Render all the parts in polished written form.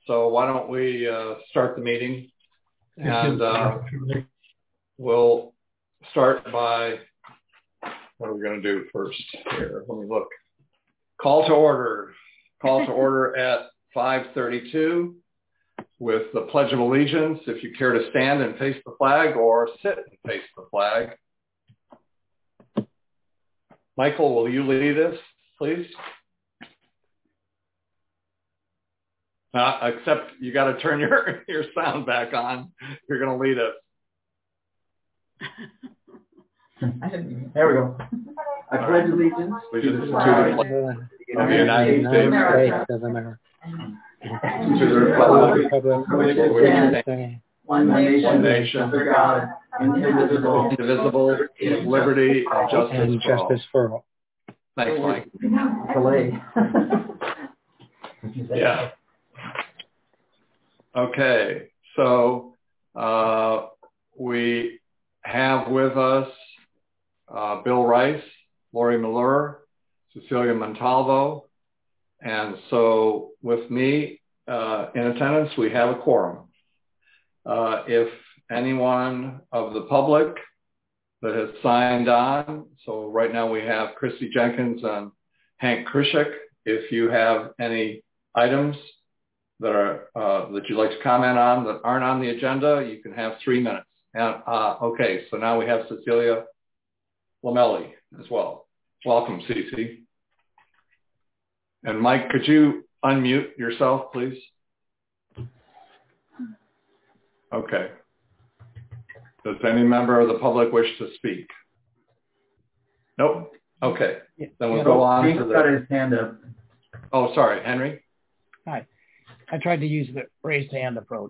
So why don't we start the meeting? And we'll start by, what are we going to do first here? Let me look. Call to order. Call to order at 5:32 with the Pledge of Allegiance. If you care to stand and face the flag or sit and face the flag. Michael, will you lead us, please? Except you got to turn your sound back on. You're going to lead us. There we go. I pledge allegiance to the flag of the United States of America, to the republic for which it stands, one nation, under God, indivisible, with liberty and justice for all. Thanks, Mike. Delay. Yeah. Okay, so we have with us Bill Rice, Lori Miller, Cecilia Montalvo, and so with me in attendance, we have a quorum. If anyone of the public that has signed on, so right now we have Christy Jenkins and Hank Krishik. If you have any items that are that you'd like to comment on that aren't on the agenda, you can have 3 minutes. And okay, so now we have Cecilia Lamelli as well. Welcome, Cece. And Mike, could you unmute yourself, please? Okay. Does any member of the public wish to speak? Nope. Okay. Then we'll go on to got his hand up. Oh, sorry, Henry. Hi. I tried to use the raised hand approach.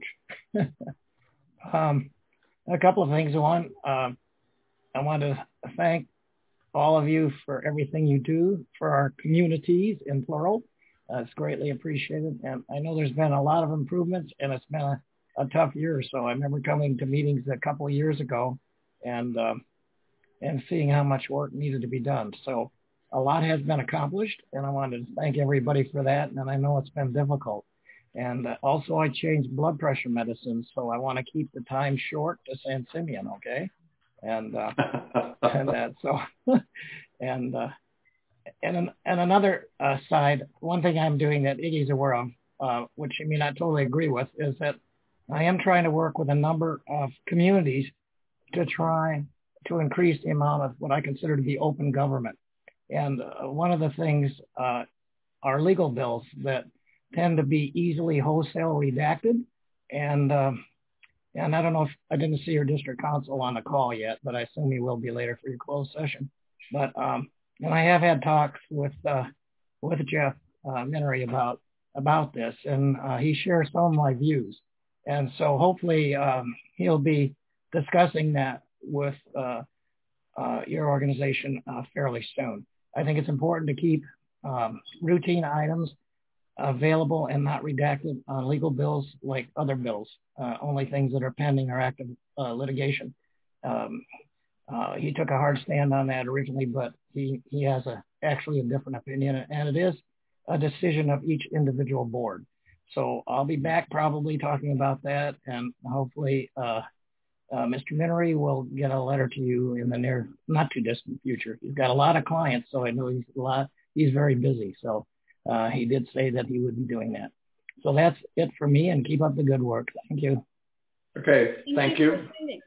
A couple of things. One, I want to thank all of you for everything you do for our communities in plural. It's greatly appreciated. And I know there's been a lot of improvements, and it's been a tough year. So I remember coming to meetings a couple of years ago and seeing how much work needed to be done. So a lot has been accomplished, and I wanted to thank everybody for that. And I know it's been difficult. And also I changed blood pressure medicines, so I want to keep the time short to San Simeon, okay? And that, so, and another side, one thing I'm doing that Iggy's aware of, which I mean I totally agree with, is that I am trying to work with a number of communities to try to increase the amount of what I consider to be open government. And one of the things are legal bills that tend to be easily wholesale redacted. And I don't know if I didn't see your district council on the call yet, but I assume you will be later for your closed session. But and I have had talks with Jeff Minery about this, and he shares some of my views. And so hopefully he'll be discussing that with your organization fairly soon. I think it's important to keep routine items available and not redacted on legal bills like other bills, only things that are pending or active litigation. He took a hard stand on that originally, but he has actually a different opinion, and it is a decision of each individual board. So I'll be back probably talking about that, and hopefully Mr. Minery will get a letter to you in the near, not too distant future. He's got a lot of clients, so I know he's very busy. So he did say that he would be doing that. So that's it for me, and keep up the good work. Thank you. Okay, thank you.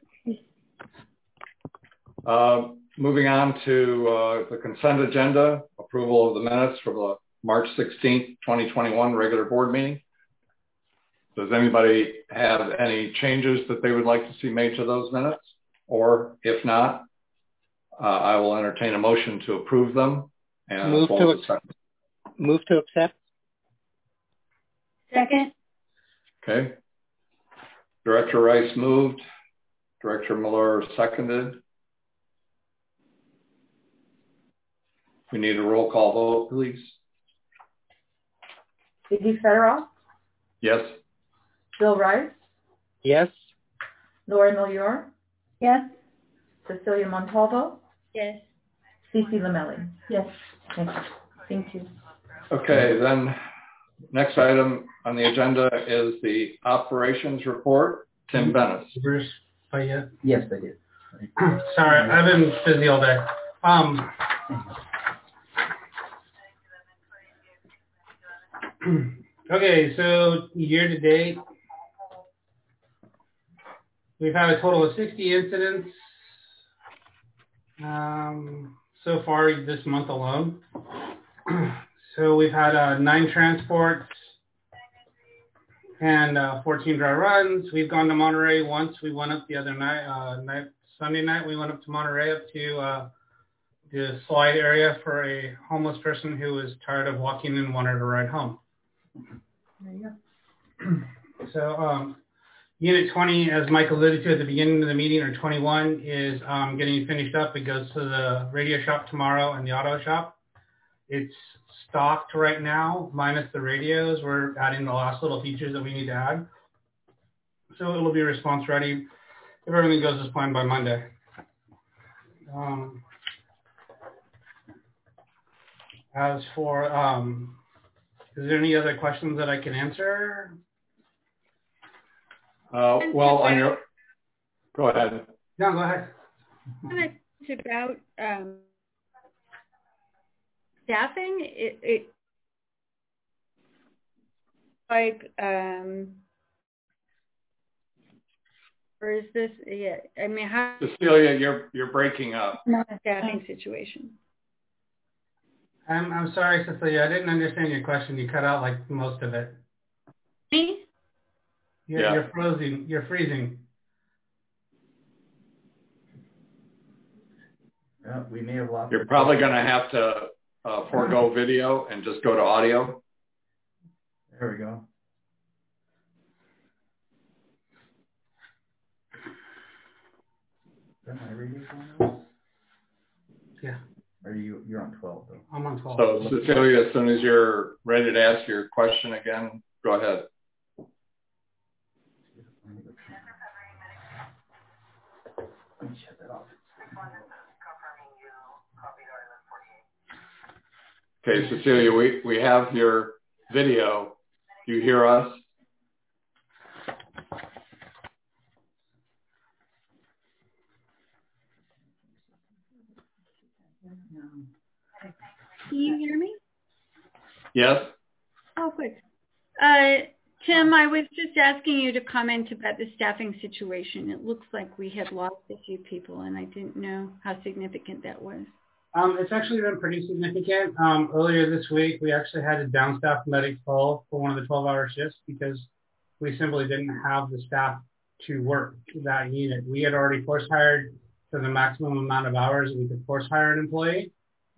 Moving on to the consent agenda, approval of the minutes for the March 16th, 2021 regular board meeting. Does anybody have any changes that they would like to see made to those minutes? Or if not, I will entertain a motion to approve them. And Move to accept. Second. Okay. Director Rice moved. Director Miller seconded. We need a roll call vote, please. Iggy Federoff? Yes. Bill Rice? Yes. Lori Miller? Yes. Cecilia Montalvo? Yes. Cece Lamelli? Yes. Thank you. Okay, then Next item on the agenda is the operations report. Tim Bennis. Bruce, yet? Yes, I did. Sorry, I've been busy all day. Okay, so year to date, we've had a total of 60 incidents so far this month alone. So we've had 9 transports and 14 dry runs. We've gone to Monterey once. We went up the other night, Sunday night. We went up to Monterey up to the slide area for a homeless person who was tired of walking and wanted to ride home. There you go. So Unit 20, as Mike alluded to at the beginning of the meeting, or 21, is getting finished up. It goes to the radio shop tomorrow and the auto shop. It's stocked right now, minus the radios. We're adding the last little features that we need to add. So it'll be response ready if everything goes as planned by Monday. As for, is there any other questions that I can answer? Well, on your, go ahead. No, go ahead. It's about staffing. It like, or is this? Yeah, I mean, how? Cecilia, you're breaking up. Not a staffing situation. I'm sorry, Cecilia. I didn't understand your question. You cut out like most of it. Me? Yeah. You're frozen. You're freezing. We may have lost. You're probably going to have to forego video and just go to audio. There we go. Is that my radio going on? Yeah. Or you're on 12 though? I'm on 12. So Cecilia, as soon as you're ready to ask your question again, go ahead. Let me shut that off. Okay, Cecilia, we have your video. Do you hear us? Can you hear me? Yes. Oh, good. Tim, I was just asking you to comment about the staffing situation. It looks like we had lost a few people, and I didn't know how significant that was. It's actually been pretty significant. Earlier this week, we actually had a downstaff medic call for one of the 12-hour shifts because we simply didn't have the staff to work that unit. We had already force hired for the maximum amount of hours that we could force hire an employee.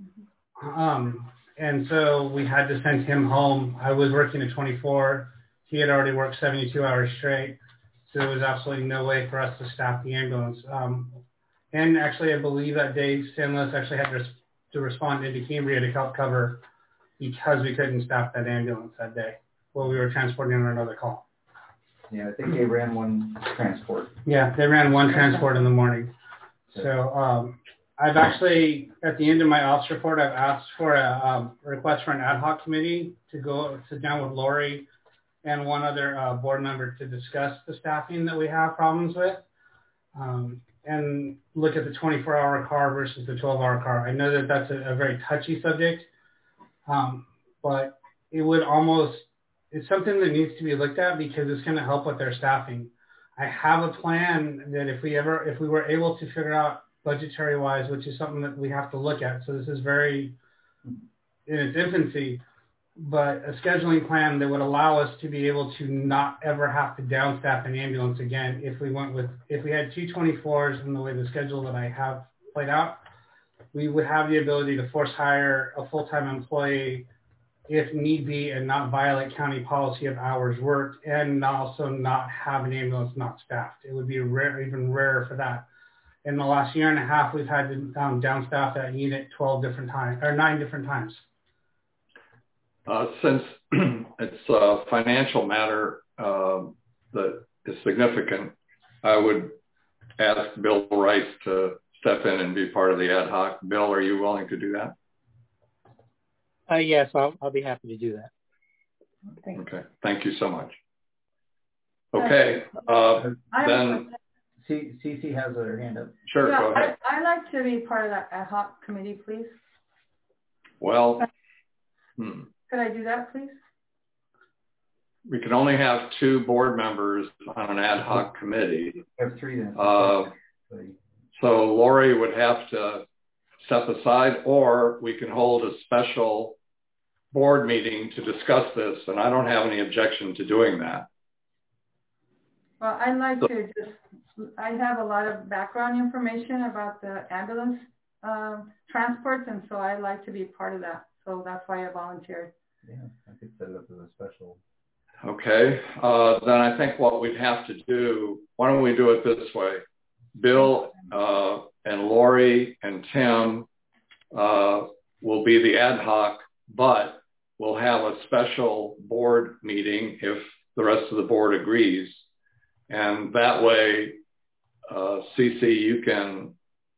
And so we had to send him home. I was working at 24. He had already worked 72 hours straight. So there was absolutely no way for us to staff the ambulance. And actually, I believe that day, Stanless actually had to respond into Cambria to help cover because we couldn't staff that ambulance that day while we were transporting on another call. Yeah, I think they ran one transport. Yeah, they ran one transport in the morning. So I've actually, at the end of my ops report, I've asked for a request for an ad hoc committee to go sit down with Lori and one other board member to discuss the staffing that we have problems with. And look at the 24-hour car versus the 12-hour car. I know that that's a very touchy subject, but it would it's something that needs to be looked at because it's going to help with their staffing. I have a plan that if we were able to figure out budgetary-wise, which is something that we have to look at. So this is very in its infancy, but a scheduling plan that would allow us to be able to not ever have to downstaff an ambulance again if we had 224s in the way the schedule that I have played out, we would have the ability to force hire a full-time employee if need be and not violate county policy of hours worked and also not have an ambulance not staffed. It would be even rarer for that. In the last year and a half, we've had to downstaff that unit 9 different times. Since it's a financial matter that is significant, I would ask Bill Rice to step in and be part of the ad hoc. Bill, are you willing to do that? Yes, I'll be happy to do that. Okay. Thank you so much. Okay. Then Cece has her hand up. Sure. Yeah, go ahead. I'd like to be part of that ad hoc committee, please. Well, Could I do that, please? we can only have 2 board members on an ad hoc committee. We have 3 then. So Lori would have to step aside, or we can hold a special board meeting to discuss this, and I don't have any objection to doing that. Well, I'd like to I have a lot of background information about the ambulance transports, and so I'd like to be part of that. So that's why I volunteered. Yeah, I could set it up as a special. Okay, then I think what we'd have to do, why don't we do it this way? Bill and Lori and Tim will be the ad hoc, but we'll have a special board meeting if the rest of the board agrees. And that way, Cece, you can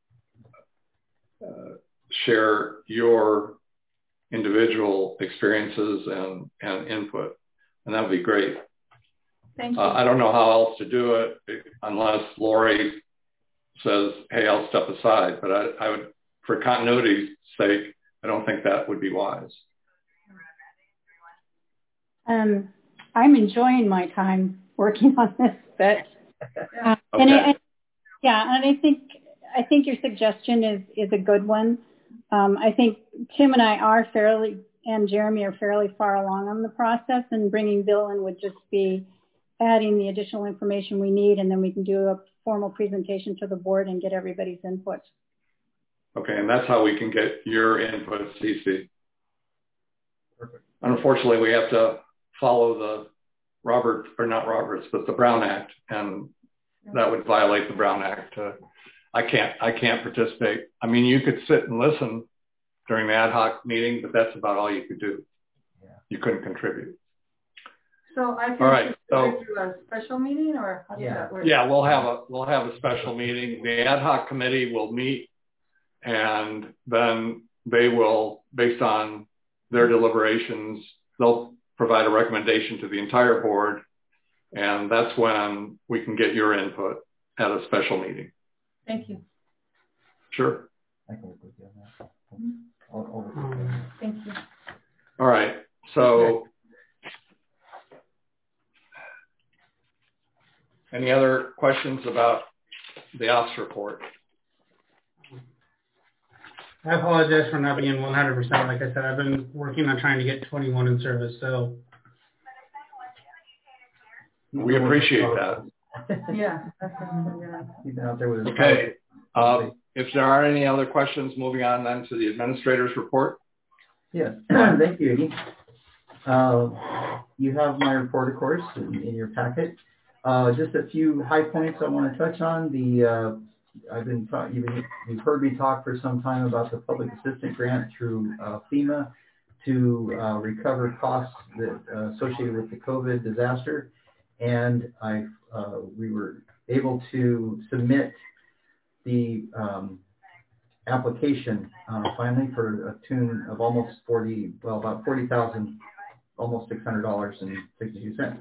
share your individual experiences and input. And that would be great. Thank you. I don't know how else to do it unless Lori says, hey, I'll step aside. But I would, for continuity's sake, I don't think that would be wise. I'm enjoying my time working on this, but Okay. and I think your suggestion is a good one. I think Tim and I are and Jeremy are fairly far along on the process, and bringing Bill in would just be adding the additional information we need, and then we can do a formal presentation to the board and get everybody's input. Okay, and that's how we can get your input, Cece. Perfect. Unfortunately, we have to follow the the Brown Act, and that would violate the Brown Act. I can't participate. I mean, you could sit and listen during the ad hoc meeting, but that's about all you could do. Yeah. You couldn't contribute. So I can do a special meeting, or how does that work? Yeah, we'll have a special meeting. The ad hoc committee will meet, and then they will, based on their deliberations, they'll provide a recommendation to the entire board, and that's when we can get your input at a special meeting. Thank you. Sure. I can work with you on that. Thank you. All right. So any other questions about the ops report? I apologize for not being 100%. Like I said, I've been working on trying to get 21 in service. So we appreciate that. Yeah. You've been out there with us. Okay. If there are any other questions, moving on then to the administrator's report. Yes. Thank you, Iggy. You have my report, of course, in your packet. Just a few high points I want to touch on. You've heard me talk for some time about the public assistance grant through FEMA to recover costs associated with the COVID disaster, and we were able to submit the application finally for a tune of almost about $40,000, almost $600.62.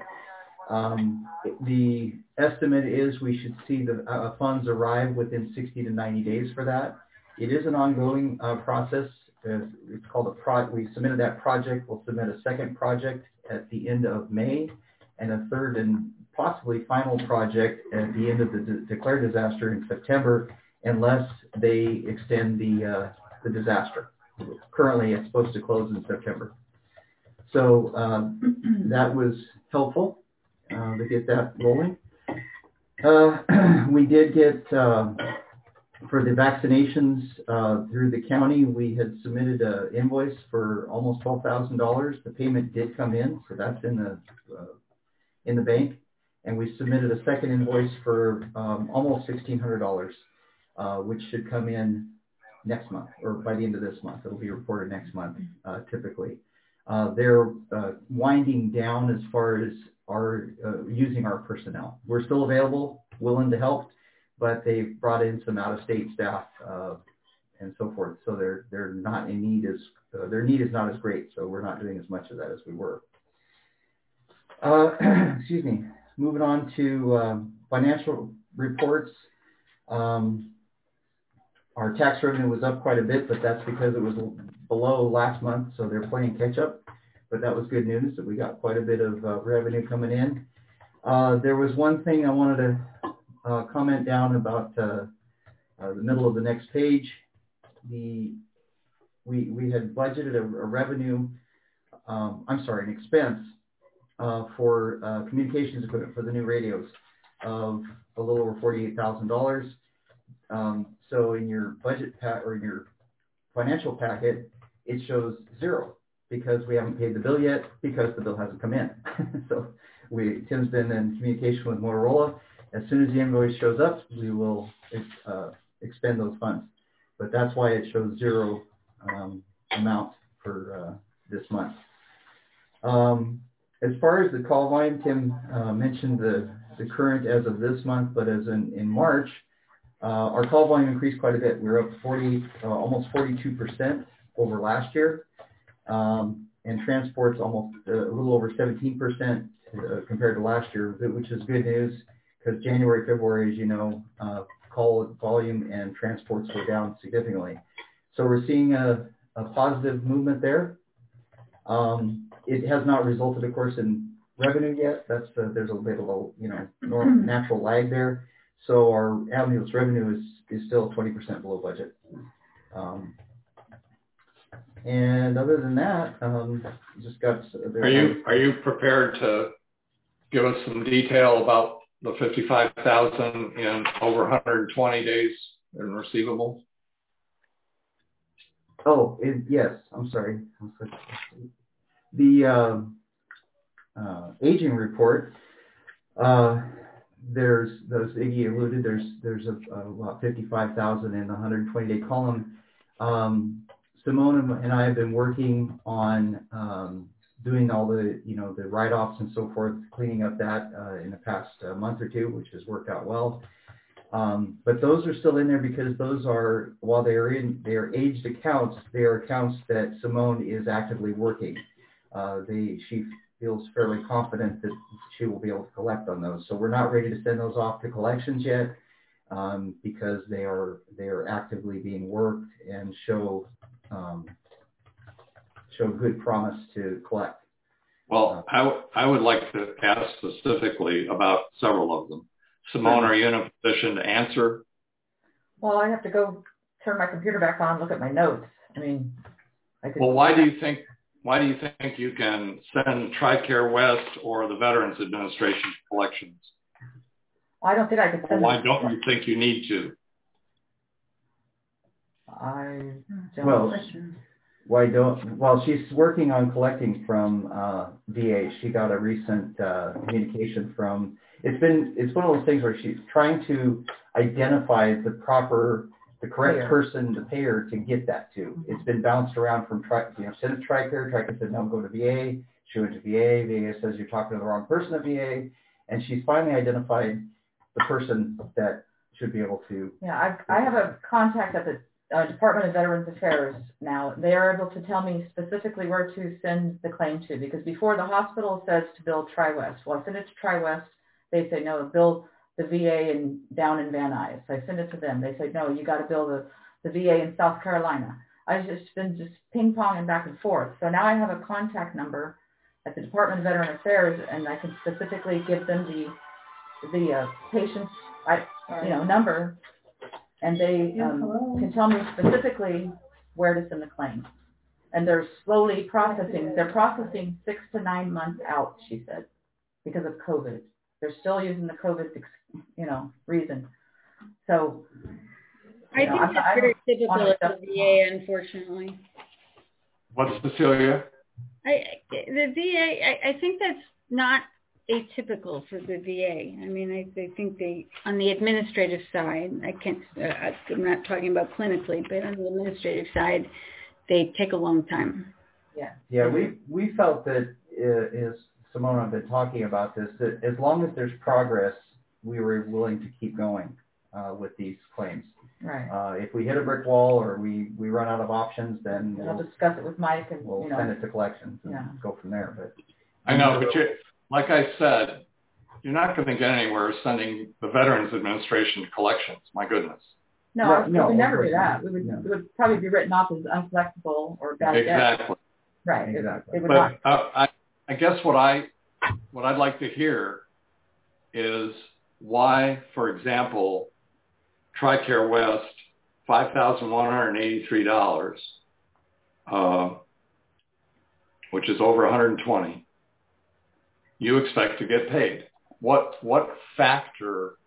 The estimate is we should see the funds arrive within 60 to 90 days for that. It is an ongoing process. It's called we submitted that project. We'll submit a second project at the end of May, and a third and possibly final project at the end of the declared disaster in September, unless they extend the disaster. Currently, it's supposed to close in September. So that was helpful to get that rolling. We did get, for the vaccinations through the county, we had submitted an invoice for almost $12,000. The payment did come in, so that's in the bank. And we submitted a second invoice for almost $1,600, which should come in next month, or by the end of this month. It'll be reported next month, typically. They're winding down as far as using our personnel. We're still available, willing to help, but they've brought in some out-of-state staff and so forth. So they're not in need their need is not as great. So we're not doing as much of that as we were. Excuse me. Moving on to financial reports. Our tax revenue was up quite a bit, but that's because it was below last month, so they're playing catch up. But that was good news that we got quite a bit of revenue coming in. There was one thing I wanted to comment down about the middle of the next page. We had budgeted a revenue, an expense for communications equipment for the new radios of a little over $48,000. So in your budget or in your financial packet, it shows zero because we haven't paid the bill yet because the bill hasn't come in. So Tim's been in communication with Motorola. As soon as the invoice shows up, we will expend those funds. But that's why it shows zero amount for this month. As far as the call volume, Tim mentioned the current as of this month, but as in March, our call volume increased quite a bit. We were up almost 42% over last year, and transport's almost a little over 17% compared to last year, which is good news because January, February, as you know, call volume and transports were down significantly. So we're seeing a positive movement there. It has not resulted, of course, in revenue yet. There's a bit of a natural lag there. So our ambulance revenue is still 20% below budget. And other than that, just got. Are you prepared to give us some detail about the 55,000 in over 120 days in receivables? Oh, yes. I'm sorry. The aging report. There's, as Iggy alluded, there's about 55,000 in the 120-day column. Simone and I have been working on doing all the the write-offs and so forth, cleaning up that in the past month or two, which has worked out well. But those are still in there because those are, while they are aged accounts, they are accounts that Simone is actively working. She feels fairly confident that she will be able to collect on those. So we're not ready to send those off to collections yet because they are actively being worked and show good promise to collect. Well, I would like to ask specifically about several of them. Simone, are you in a position to answer? Well, I have to go turn my computer back on, look at my notes. I mean, Well, why do you think you can send TRICARE West or the Veterans Administration collections? Well, I don't think I could send. Why don't you think you need to? Well, she's working on collecting from VA. She got a recent communication from. It's one of those things where she's trying to identify the correct person, the payer, to get that to. It's been bounced around from send it to TRICARE. TRICARE said no, go to VA. She went to VA. VA says you're talking to the wrong person at VA, and she's finally identified the person that should be able to. Yeah, I have a contact at the Department of Veterans Affairs now. They are able to tell me specifically where to send the claim to, because before the hospital says to bill TriWest. Well, I send it to TriWest. They say no, bill the VA down in Van Nuys. I send it to them. They say no, you got to bill the VA in South Carolina. I've just been ping-ponging back and forth. So now I have a contact number at the Department of Veterans Affairs, and I can specifically give them the patient's number, and they can tell me specifically where to send the claim. And they're slowly processing. They're processing 6 to 9 months out, she said, because of COVID. They're still using the COVID, reason. So I think that's very typical of the VA, unfortunately. What's Cecilia? The VA, I think that's not atypical for the VA. I mean, I think they, on the administrative side, I'm not talking about clinically, but on the administrative side, they take a long time. Yeah, we felt that as Simone and I have been talking about this, that as long as there's progress, we were willing to keep going with these claims. Right. If we hit a brick wall or we run out of options, then we'll discuss it with Mike and we'll send it to collections and go from there. But I know, like I said, you're not going to get anywhere sending the Veterans Administration to collections. My goodness. No, we would never do that. We would probably be written off as unflexible or bad debt. Exactly. Right. Exactly. It would But not. I guess what I'd like to hear is why, for example, TRICARE West, $5,183, which is over 120, you expect to get paid. What factor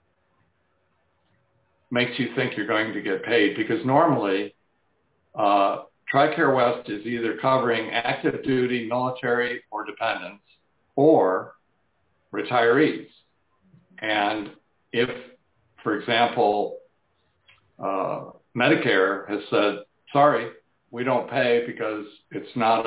makes you think you're going to get paid? Because normally, TRICARE West is either covering active duty, military, or dependents, or retirees. And if, for example, Medicare has said, sorry, we don't pay because it's not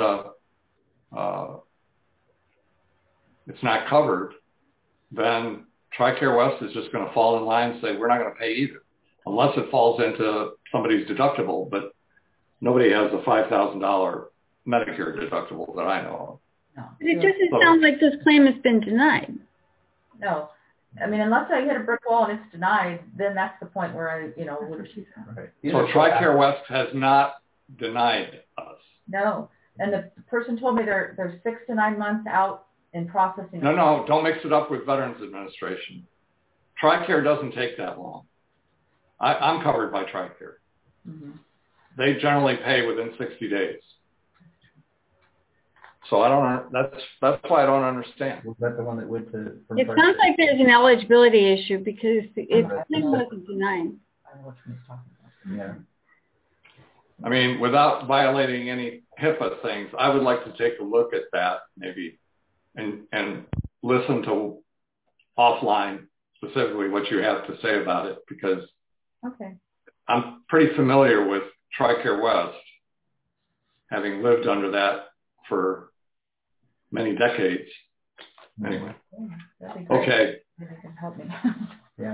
covered, then TRICARE West is just going to fall in line and say, we're not going to pay either, unless it falls into somebody's deductible. But nobody has a $5,000 Medicare deductible that I know of. No. It doesn't sound like this claim has been denied. No. I mean, unless I hit a brick wall and it's denied, then that's the point where I, would. Right. So TRICARE West has not denied us. No. And the person told me they're 6 to 9 months out in processing. No, don't mix it up with Veterans Administration. TRICARE doesn't take that long. I'm covered by TRICARE. Mm-hmm. They generally pay within 60 days. So that's why I don't understand. Was that the one that went to? It sounds like there's an eligibility issue because it wasn't denied. I don't know which one he's talking about. Yeah. I mean, without violating any HIPAA things, I would like to take a look at that maybe and listen to offline specifically what you have to say about it, because Okay. I'm pretty familiar with TRICARE West, having lived under that for many decades. Anyway. That'd be great. Okay. Maybe you can help me. Yeah.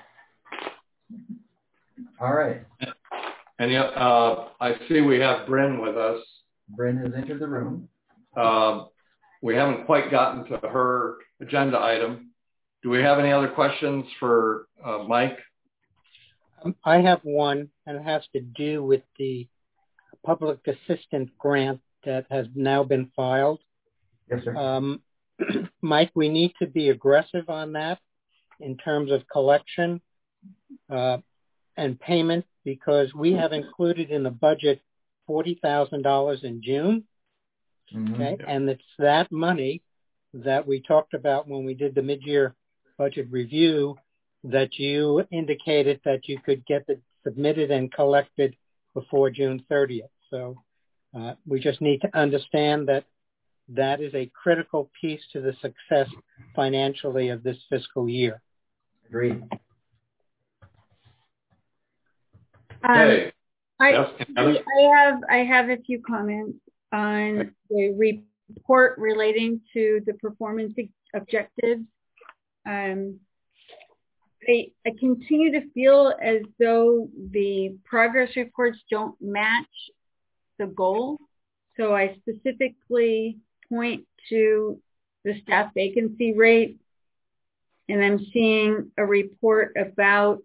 All right. And I see we have Bryn with us. Bryn has entered the room. We haven't quite gotten to her agenda item. Do we have any other questions for Mike? I have one, and it has to do with the public assistant grant that has now been filed. Yes, sir. Mike, we need to be aggressive on that in terms of collection and payment, because we have included in the budget $40,000 in June. Mm-hmm. Okay, and it's that money that we talked about when we did the mid-year budget review that you indicated that you could get it submitted and collected before June 30th. So we just need to understand that that is a critical piece to the success financially of this fiscal year. Agreed. Okay. I have a few comments on the report relating to the performance objectives. I continue to feel as though the progress reports don't match the goal. So I specifically point to the staff vacancy rate, and I'm seeing a report about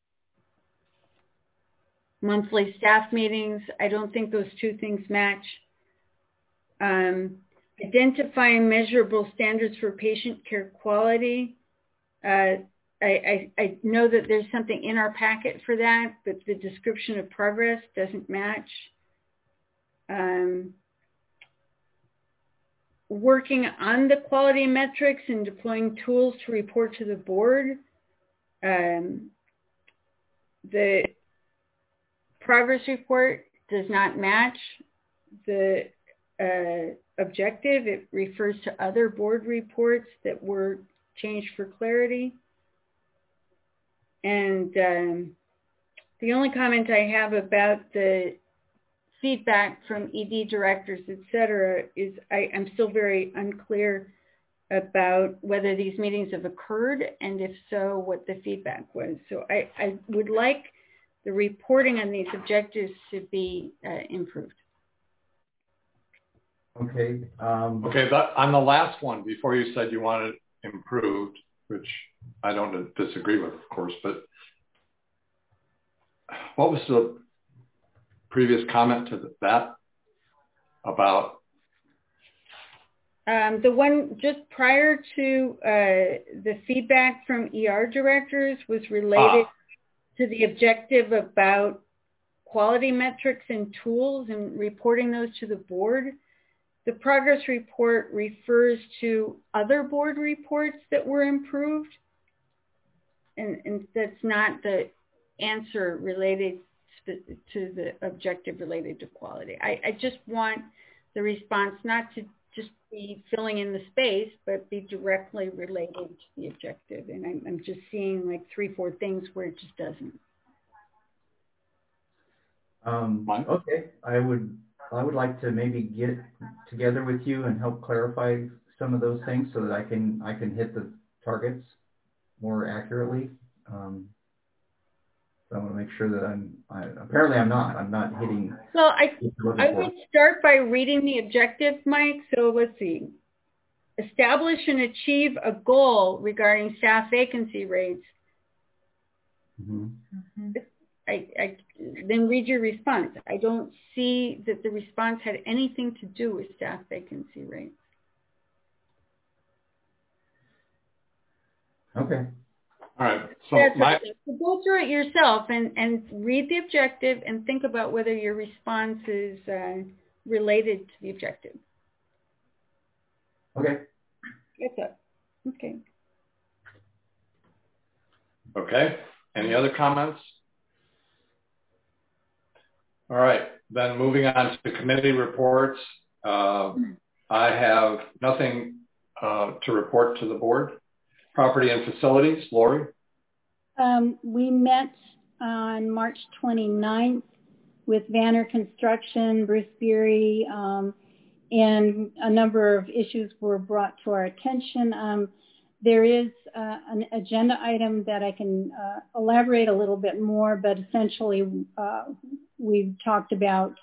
monthly staff meetings. I don't think those two things match. Identifying measurable standards for patient care quality. I know that there's something in our packet for that, but the description of progress doesn't match. Working on the quality metrics and deploying tools to report to the board. The progress report does not match the objective. It refers to other board reports that were changed for clarity. And the only comment I have about the feedback from ED directors, et cetera, is I'm still very unclear about whether these meetings have occurred, and if so, what the feedback was. So I would like the reporting on these objectives to be improved. Okay. Okay, but on the last one, before you said you wanted improved, which I don't disagree with, of course, but what was the previous comment to that about? The one just prior to the feedback from ER directors was related to the objective about quality metrics and tools and reporting those to the board. The progress report refers to other board reports that were improved, and that's not the answer related to the objective related to quality. I just want the response not to just be filling in the space, but be directly related to the objective. And I'm just seeing like 3-4 things where it just doesn't. Okay, I would like to maybe get together with you and help clarify some of those things so that I can hit the targets more accurately. So I want to make sure that I'm not hitting. Well, I would start by reading the objective, Mike. So let's see. Establish and achieve a goal regarding staff vacancy rates. Mm-hmm. Then read your response. I don't see that the response had anything to do with staff vacancy rates. Okay. All right. So go through it yourself and read the objective and think about whether your response is related to the objective. Okay. That's it. Okay. Okay. Any other comments? All right. Then moving on to committee reports. I have nothing to report to the board. Property and facilities, Lori? We met on March 29th with Vanner Construction, Bruce Beery, and a number of issues were brought to our attention. There is an agenda item that I can elaborate a little bit more, but essentially we've talked about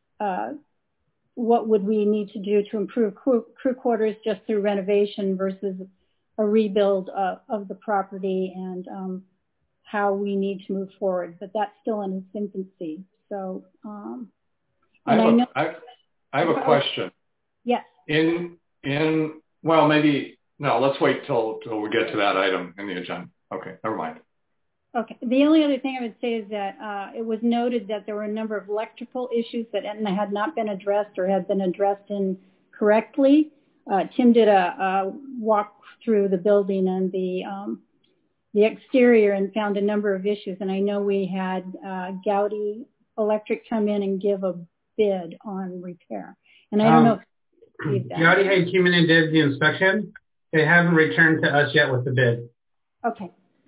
what would we need to do to improve crew quarters just through renovation versus a rebuild of the property, and how we need to move forward. But that's still in its infancy. So I have a question. Yes. Well, maybe, no, let's wait till we get to that item in the agenda. Okay, never mind. Okay. The only other thing I would say is that it was noted that there were a number of electrical issues that had not been addressed or had been addressed incorrectly. Tim did a walk through the building and the exterior and found a number of issues. And I know we had Gowdy Electric come in and give a bid on repair. And I don't know if Gowdy had came in and did the inspection. They haven't returned to us yet with the bid. Okay.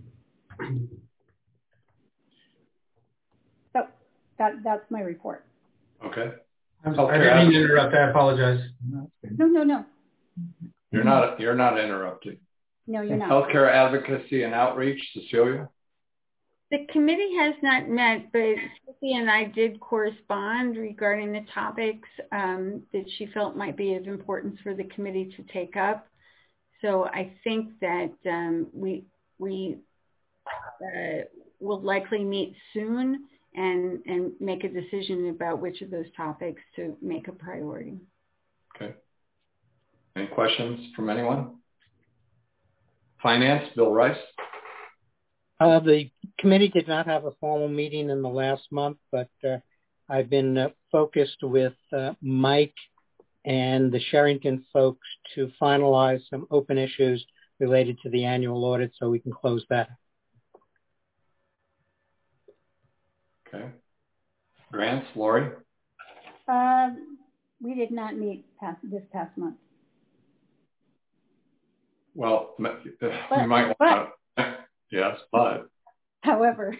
So that's my report. Okay. I didn't mean to interrupt. I apologize. No. You're not interrupting. No, you're not. Healthcare advocacy and outreach, Cecilia? The committee has not met, but Cecilia and I did correspond regarding the topics that she felt might be of importance for the committee to take up. So I think that we will likely meet soon and make a decision about which of those topics to make a priority. Okay. Any questions from anyone? Finance, Bill Rice. The committee did not have a formal meeting in the last month, but I've been focused with Mike and the Sherrington folks to finalize some open issues related to the annual audit so we can close that. Okay. Grants, Lori? We did not meet this past month. Well, you might want to, yes, but. However,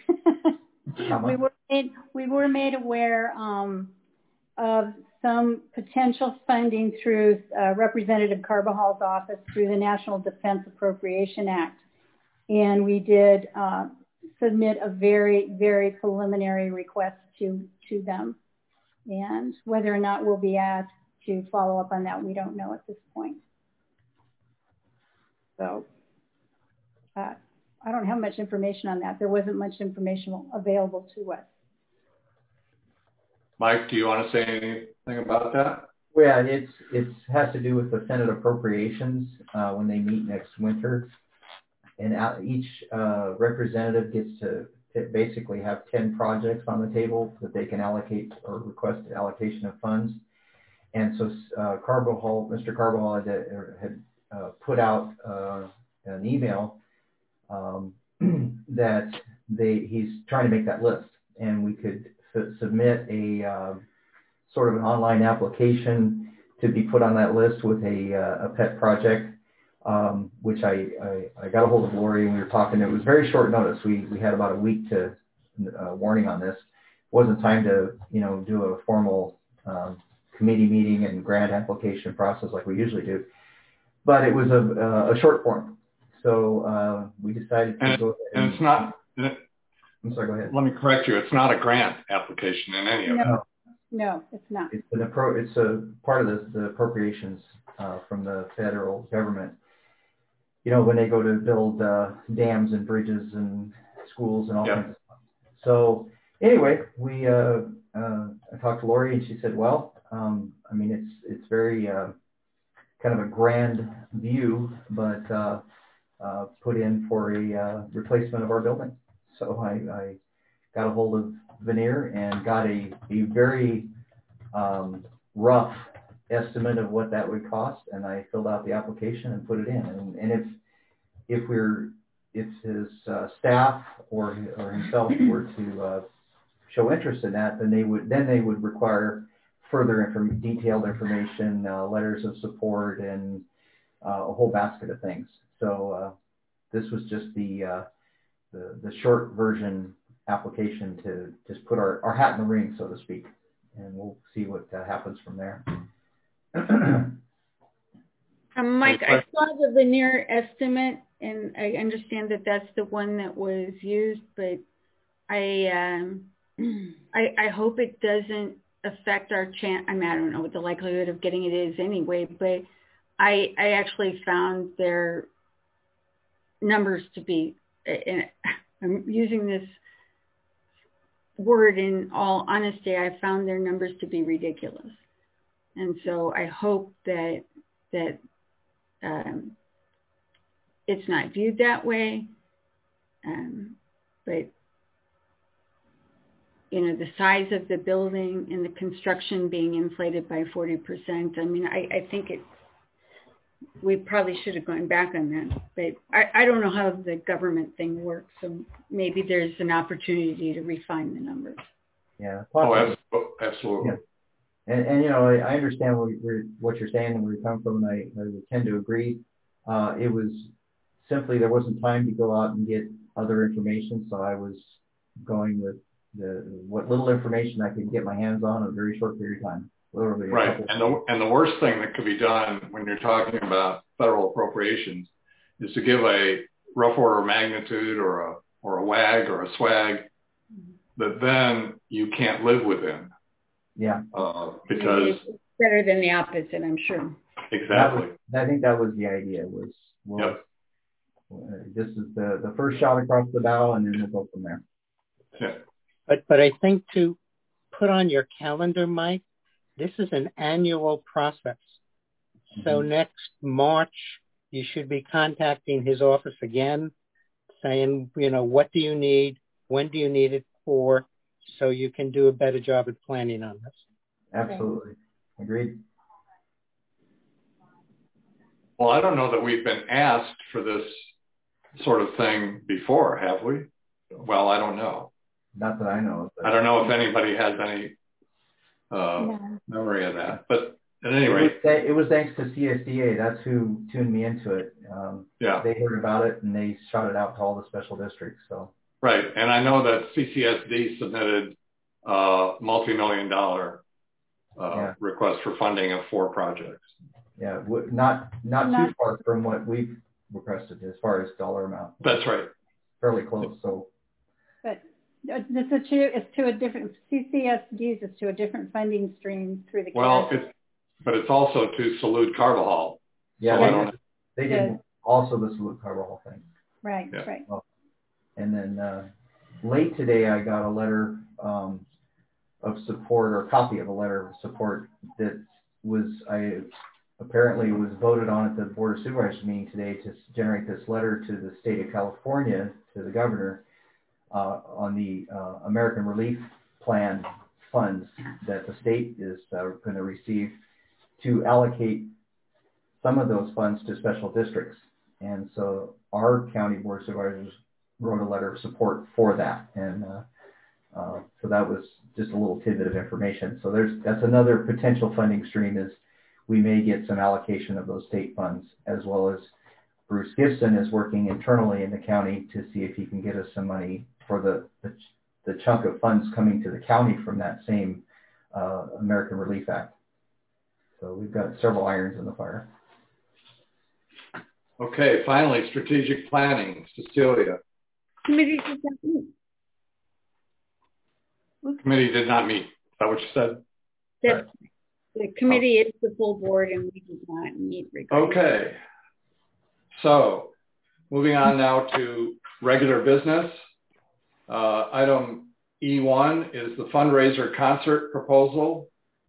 we were made aware of some potential funding through Representative Carvajal's office through the National Defense Appropriation Act. And we did submit a very, very preliminary request to them. And whether or not we'll be asked to follow up on that. We don't know at this point. So I don't have much information on that. There wasn't much information available to us. Mike, do you want to say anything about that? Well, it has to do with the Senate appropriations when they meet next winter. And each representative gets to basically have 10 projects on the table that they can allocate or request allocation of funds. And so Mr. Carbajal had put out an email that he's trying to make that list. And we could submit a sort of an online application to be put on that list with a pet project. Which I got a hold of Lori and we were talking. It was very short notice. We had about a week to warning on this. It wasn't time to do a formal committee meeting and grant application process like we usually do. But it was a short form, so we decided to go ahead. And it's not. I'm sorry. Go ahead. Let me correct you. It's not a grant application in any event. No, it's not. It's a part of the appropriations from the federal government. When they go to build dams and bridges and schools and all kinds of stuff. So anyway, I talked to Lori and she said, well, it's very kind of a grand view, but put in for a replacement of our building. So I got a hold of Veneer and got a very rough estimate of what that would cost, and I filled out the application and put it in. And if his staff or himself were to show interest in that, then they would require further detailed information, letters of support, and a whole basket of things. So this was just the short version application to just put our hat in the ring, so to speak, and we'll see what happens from there. Mike, I saw the Veneer estimate, and I understand that that's the one that was used, but I hope it doesn't affect our chance. I don't know what the likelihood of getting it is anyway, but I actually found their numbers to be, and I'm using this word in all honesty, I found their numbers to be ridiculous. And so I hope that it's not viewed that way. But, the size of the building and the construction being inflated by 40%, I think we probably should have gone back on that. But I don't know how the government thing works, so maybe there's an opportunity to refine the numbers. Yeah. Oh, absolutely. Yeah. And I understand what you're saying and where you're coming from, and I tend to agree. It was simply there wasn't time to go out and get other information, so I was going with what little information I could get my hands on in a very short period of time. Literally. Right, and the worst thing that could be done when you're talking about federal appropriations is to give a rough order of magnitude or a WAG or a SWAG that then you can't live within. Yeah. Because it's better than the opposite, I'm sure. Exactly. I think that was the idea. This is the first shot across the bow, and then we'll go from there. Yeah. But I think to put on your calendar, Mike, this is an annual process. Mm-hmm. So next March, you should be contacting his office again, saying, what do you need? When do you need it for? So you can do a better job at planning on this. Absolutely. Agreed. Well, I don't know that we've been asked for this sort of thing before, have we? Well, I don't know. Not that I know. I don't know if anybody has any memory of that. But at any rate. It was thanks to CSDA. That's who tuned me into it. They heard about it, and they shot it out to all the special districts. So. Right. And I know that CCSD submitted multi-million-dollar request for funding of 4 projects. Yeah, not too far from what we've requested as far as dollar amount. That's right. Fairly close. So, but it's to a different CCSDs is to a different funding stream through the. Well, but it's also to Salud Carvajal. Yeah, So they did also the Salud Carvajal thing. Right, Yeah. right. And then late today, I got a letter of support, or a copy of a letter of support that apparently was voted on at the Board of Supervisors meeting today to generate this letter to the state of California, to the governor, on the American Relief Plan funds that the state is going to receive to allocate some of those funds to special districts. And so our county board of supervisors wrote a letter of support for that. And so that was just a little tidbit of information. So that's another potential funding stream, is we may get some allocation of those state funds, as well as Bruce Gibson is working internally in the county to see if he can get us some money for the chunk of funds coming to the county from that same American Relief Act. So we've got several irons in the fire. Okay, finally, strategic planning, Cecilia. Committee did not meet. Committee did not meet. Is that what you said? The committee is the full board, and we did not meet regarding. Okay. So moving on now to regular business. Item E1 is the fundraiser concert proposal.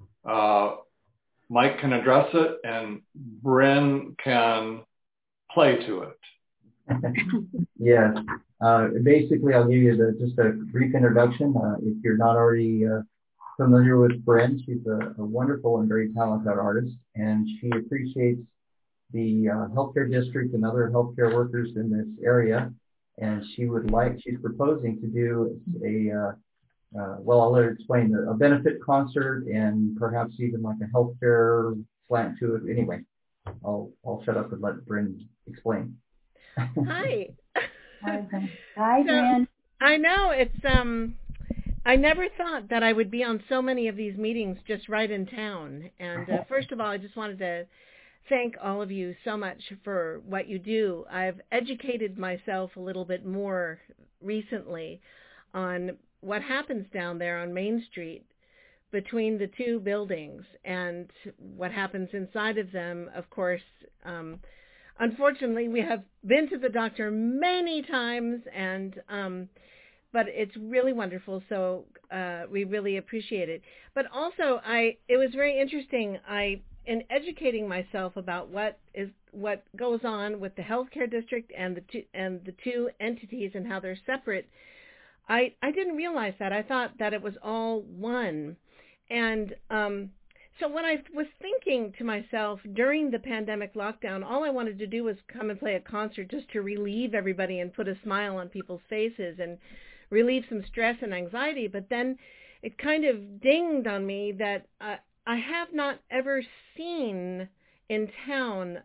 Mike can address it, and Bryn can play to it. Yes. Basically, I'll give you just a brief introduction. If you're not already familiar with Bryn, she's a wonderful and very talented artist, and she appreciates the healthcare district and other healthcare workers in this area. And she's proposing to do I'll let her explain, a benefit concert and perhaps even like a healthcare slant to it. Anyway, I'll shut up and let Bryn explain. Hi. Hi, Bryn. I know it's I never thought that I would be on so many of these meetings just right in town. And first of all, I just wanted to thank all of you so much for what you do. I've educated myself a little bit more recently on what happens down there on Main Street between the two buildings and what happens inside of them. Of course, unfortunately, we have been to the doctor many times, and but it's really wonderful. So we really appreciate it. But also, it was very interesting. In educating myself about what goes on with the healthcare district and the two entities and how they're separate, I didn't realize that. I thought that it was all one. And so when I was thinking to myself during the pandemic lockdown, all I wanted to do was come and play a concert just to relieve everybody and put a smile on people's faces and relieve some stress and anxiety. But then it kind of dinged on me that I have not ever seen in town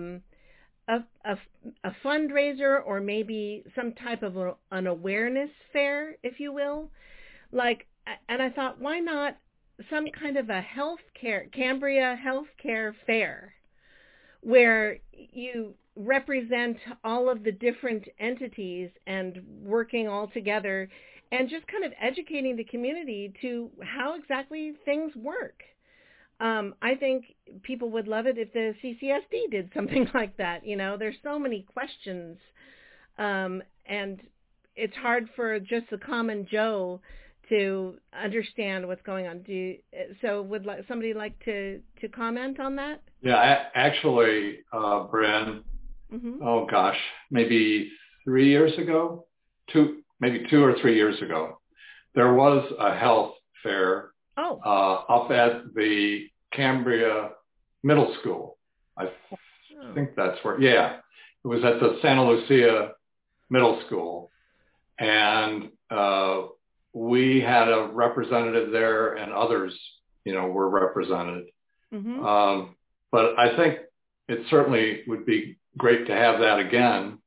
a fundraiser, or maybe some type of an awareness fair, if you will. And I thought, why not some kind of a Cambria healthcare fair, where you represent all of the different entities and working all together and just kind of educating the community to how exactly things work. I think people would love it if the CCSD did something like that. You know, there's so many questions, and it's hard for just the common Joe to understand what's going on. Would somebody like to comment on that? Yeah, actually, Bryn, oh gosh, maybe 3 years ago, maybe 2 or 3 years ago, there was a health fair up at the Cambria Middle School. I think that's where, it was at the Santa Lucia Middle School. And we had a representative there, and others, were represented. But I think it certainly would be great to have that again.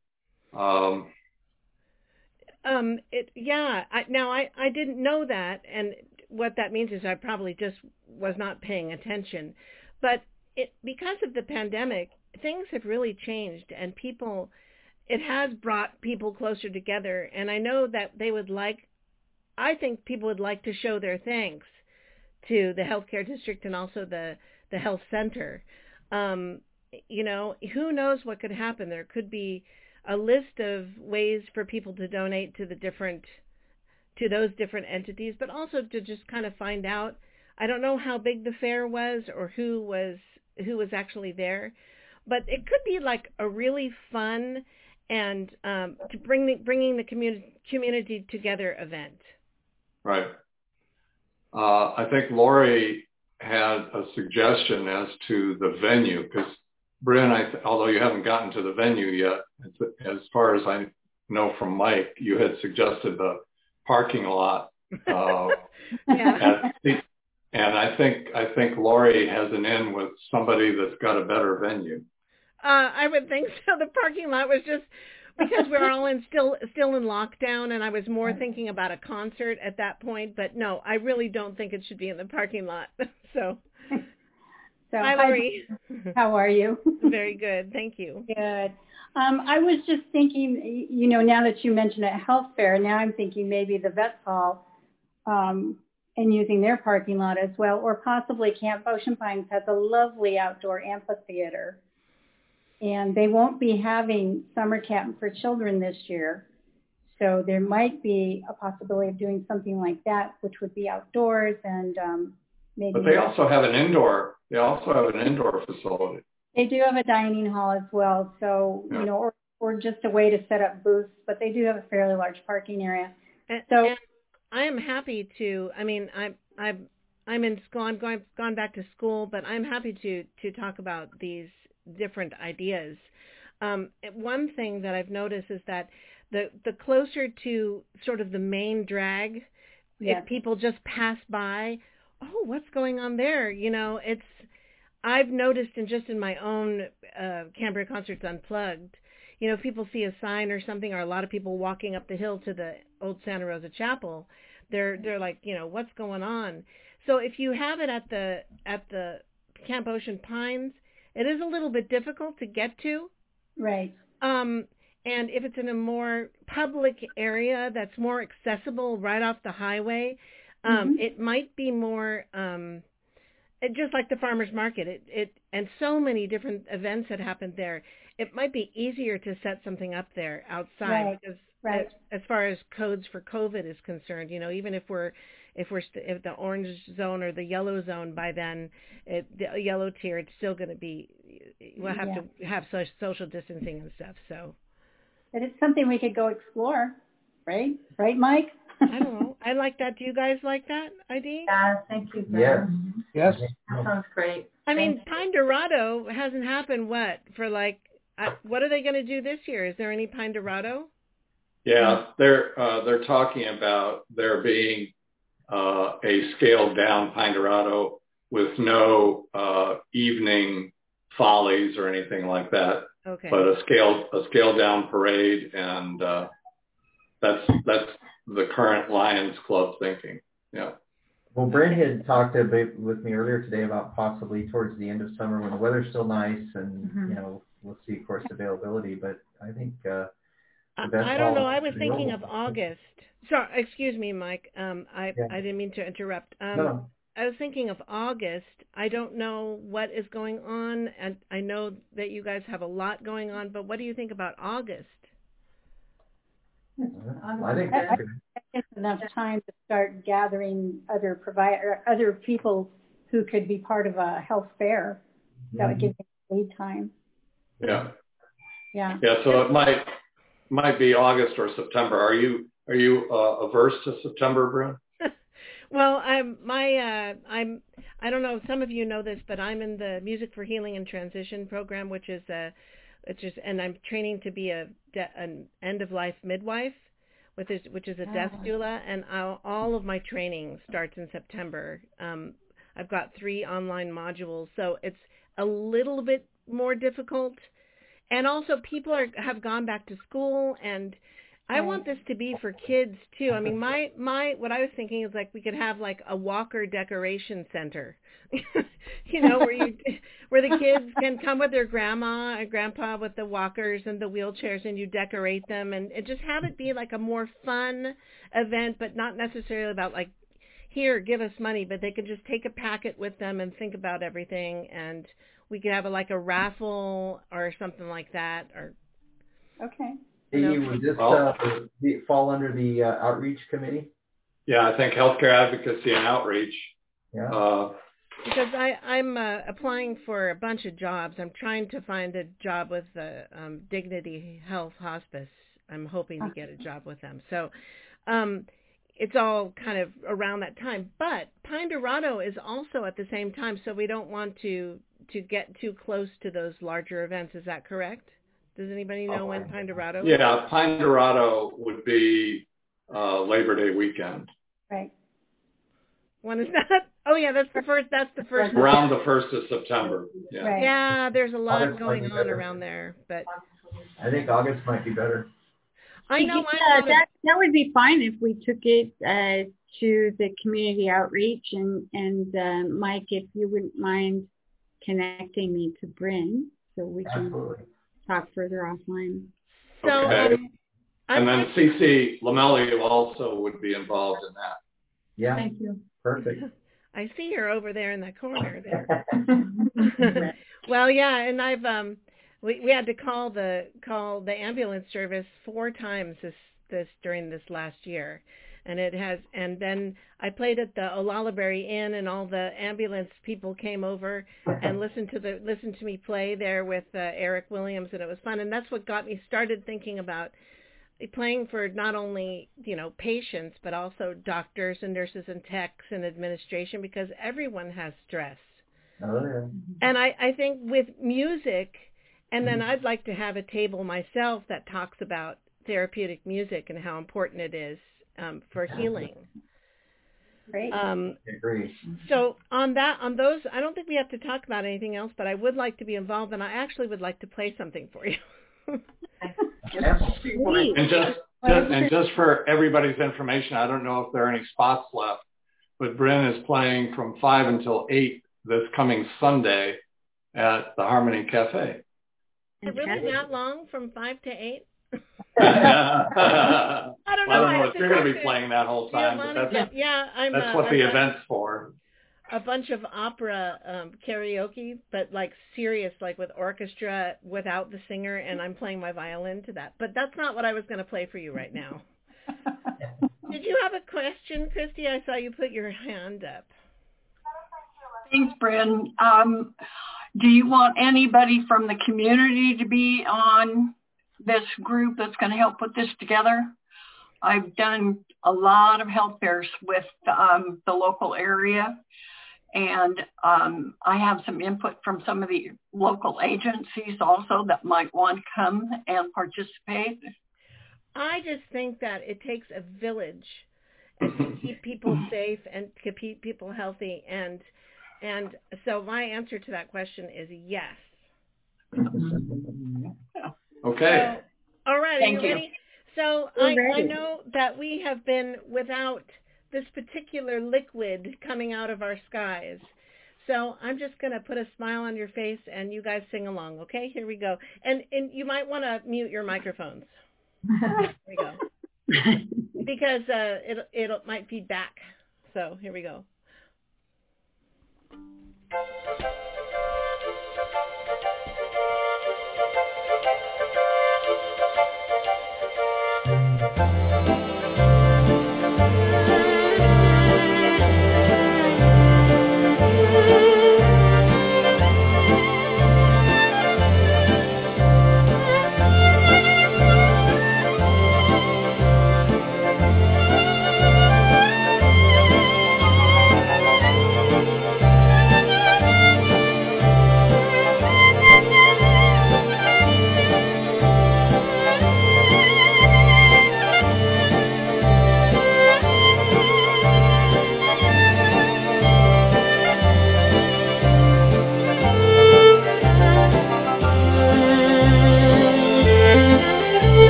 I didn't know that, and what that means is I probably just was not paying attention. But because of the pandemic, things have really changed, and it has brought people closer together. And I know that I think people would like to show their thanks to the healthcare district and also the the health center. You know, who knows what could happen? There could be a list of ways for people to donate to those different entities, but also to just kind of find out. I don't know how big the fair was or who was actually there, but it could be like a really fun and to bringing the community together event. Right. I think Lori had a suggestion as to the venue, because Bryn, although you haven't gotten to the venue yet, as far as I know from Mike, you had suggested the parking lot. Yeah. And I think Lori has an in with somebody that's got a better venue. I would think so. The parking lot was just because we're all still in lockdown, and I was more thinking about a concert at that point. But no, I really don't think it should be in the parking lot. So hi, Lori. How are you? Very good, thank you. Good. I was just thinking, you know, now that you mentioned a health fair, now I'm thinking maybe the Vets Hall and using their parking lot as well, or possibly Camp Ocean Pines has a lovely outdoor amphitheater. And they won't be having summer camp for children this year. So there might be a possibility of doing something like that, which would be outdoors and maybe. But they also have an indoor. They also have an indoor facility. They do have a dining hall as well. So, you know, or just a way to set up booths, but they do have a fairly large parking area. And I am happy to, I mean, I'm in school, I've gone back to school, but I'm happy to talk about these different ideas. One thing that I've noticed is that the closer to sort of the main drag, if people just pass by, oh, what's going on there? You know, I've noticed in my own Canberra Concerts Unplugged, you know, if people see a sign or something, or a lot of people walking up the hill to the old Santa Rosa Chapel, they're like, you know, what's going on? So if you have it at the Camp Ocean Pines, it is a little bit difficult to get to. Right. And if it's in a more public area that's more accessible right off the highway, it might be more just like the farmers market. It and so many different events that happened there. It might be easier to set something up there outside because as far as codes for COVID is concerned, you know, even if the orange zone or the yellow zone by then, the yellow tier, it's still going to be, we'll have to have social distancing and stuff. So, but it's something we could go explore, right? Right, Mike? I don't know. I like that. Do you guys like that idea? Yeah, thank you. Yes. Yes. That sounds great. I mean, Pine Dorado hasn't happened what are they going to do this year? Is there any Pine Dorado? Yeah, they're talking about there being a scaled down Pine Dorado with no evening follies or anything like that. Okay. But a scaled down parade, and that's the current Lions Club thinking. Yeah. Well, Brent had talked a bit with me earlier today about possibly towards the end of summer when the weather's still nice, and you know, we'll see, of course, availability. But I think I don't know. I was thinking of August. Sorry, excuse me, Mike. I didn't mean to interrupt. No. I was thinking of August. I don't know what is going on, and I know that you guys have a lot going on. But what do you think about August? I think that's good. It's enough time to start gathering other people who could be part of a health fair. That would give them lead time. Yeah. Yeah. Yeah. So it might be August or September. Are you averse to September, Bryn? Well, I don't know if some of you know this, but I'm in the Music for Healing and Transition program, and I'm training to be an end of life midwife, which is a death doula, and all of my training starts in September. I've got 3 online modules, so it's a little bit more difficult. And also people have gone back to school, and I want this to be for kids too. I mean, my what I was thinking is like we could have like a walker decoration center, you know, where the kids can come with their grandma and grandpa with the walkers and the wheelchairs, and you decorate them and just have it be like a more fun event, but not necessarily about like, here, give us money, but they could just take a packet with them and think about everything, and we could have a raffle or something like that. Or Okay. Would this fall under the outreach committee? Yeah, I think healthcare advocacy and outreach. Yeah. Because I'm applying for a bunch of jobs. I'm trying to find a job with Dignity Health Hospice. I'm hoping to get a job with them. So it's all kind of around that time. But Pine Dorado is also at the same time, so we don't want to get too close to those larger events. Is that correct? Does anybody know when Pine Dorado is? Yeah, Pine Dorado would be Labor Day weekend. Right. When is that? Oh, yeah, that's the first. Around the 1st of September. Yeah. Right. Yeah, there's a lot August going might be on better. around there, but I think August might be better. I know that would be fine if we took it to the community outreach, and Mike, if you wouldn't mind connecting me to Bryn so we can Absolutely. talk further offline. So, Okay. And then CC Lamelli also would be involved in that. Yeah. Thank you. Perfect. I see her over there in the corner there. Well, yeah, and I've we had to call the ambulance service 4 times this during this last year, and then I played at the Olaberry Inn, and all the ambulance people came over and listened to me play there with Eric Williams, and it was fun, and that's what got me started thinking about playing for not only, patients, but also doctors and nurses and techs and administration, because everyone has stress. Oh, yeah. And I think with music, and then I'd like to have a table myself that talks about therapeutic music and how important it is for healing. Great. I agree. So on those, I don't think we have to talk about anything else, but I would like to be involved, and I actually would like to play something for you. And just for everybody's information, I don't know if there are any spots left, but Bryn is playing from 5 until 8 this coming Sunday at the Harmony Cafe. Is it really that long, from 5 to 8? I don't know if you're going to be playing that whole time, but that's what the event's for. A bunch of opera karaoke, but serious, with orchestra without the singer, and I'm playing my violin to that. But that's not what I was going to play for you right now. Did you have a question, Christy? I saw you put your hand up. Thanks, Bryn. Do you want anybody from the community to be on this group that's going to help put this together? I've done a lot of health fairs with the local area, and I have some input from some of the local agencies also that might want to come and participate. I just think that it takes a village to keep people safe and to keep people healthy, and so my answer to that question is yes. Okay. So, all right. Thank are you you. ready? So I know that we have been without this particular liquid coming out of our skies. So I'm just going to put a smile on your face and you guys sing along, okay? Here we go. And you might want to mute your microphones. Here we go. Because it might feed back. So here we go.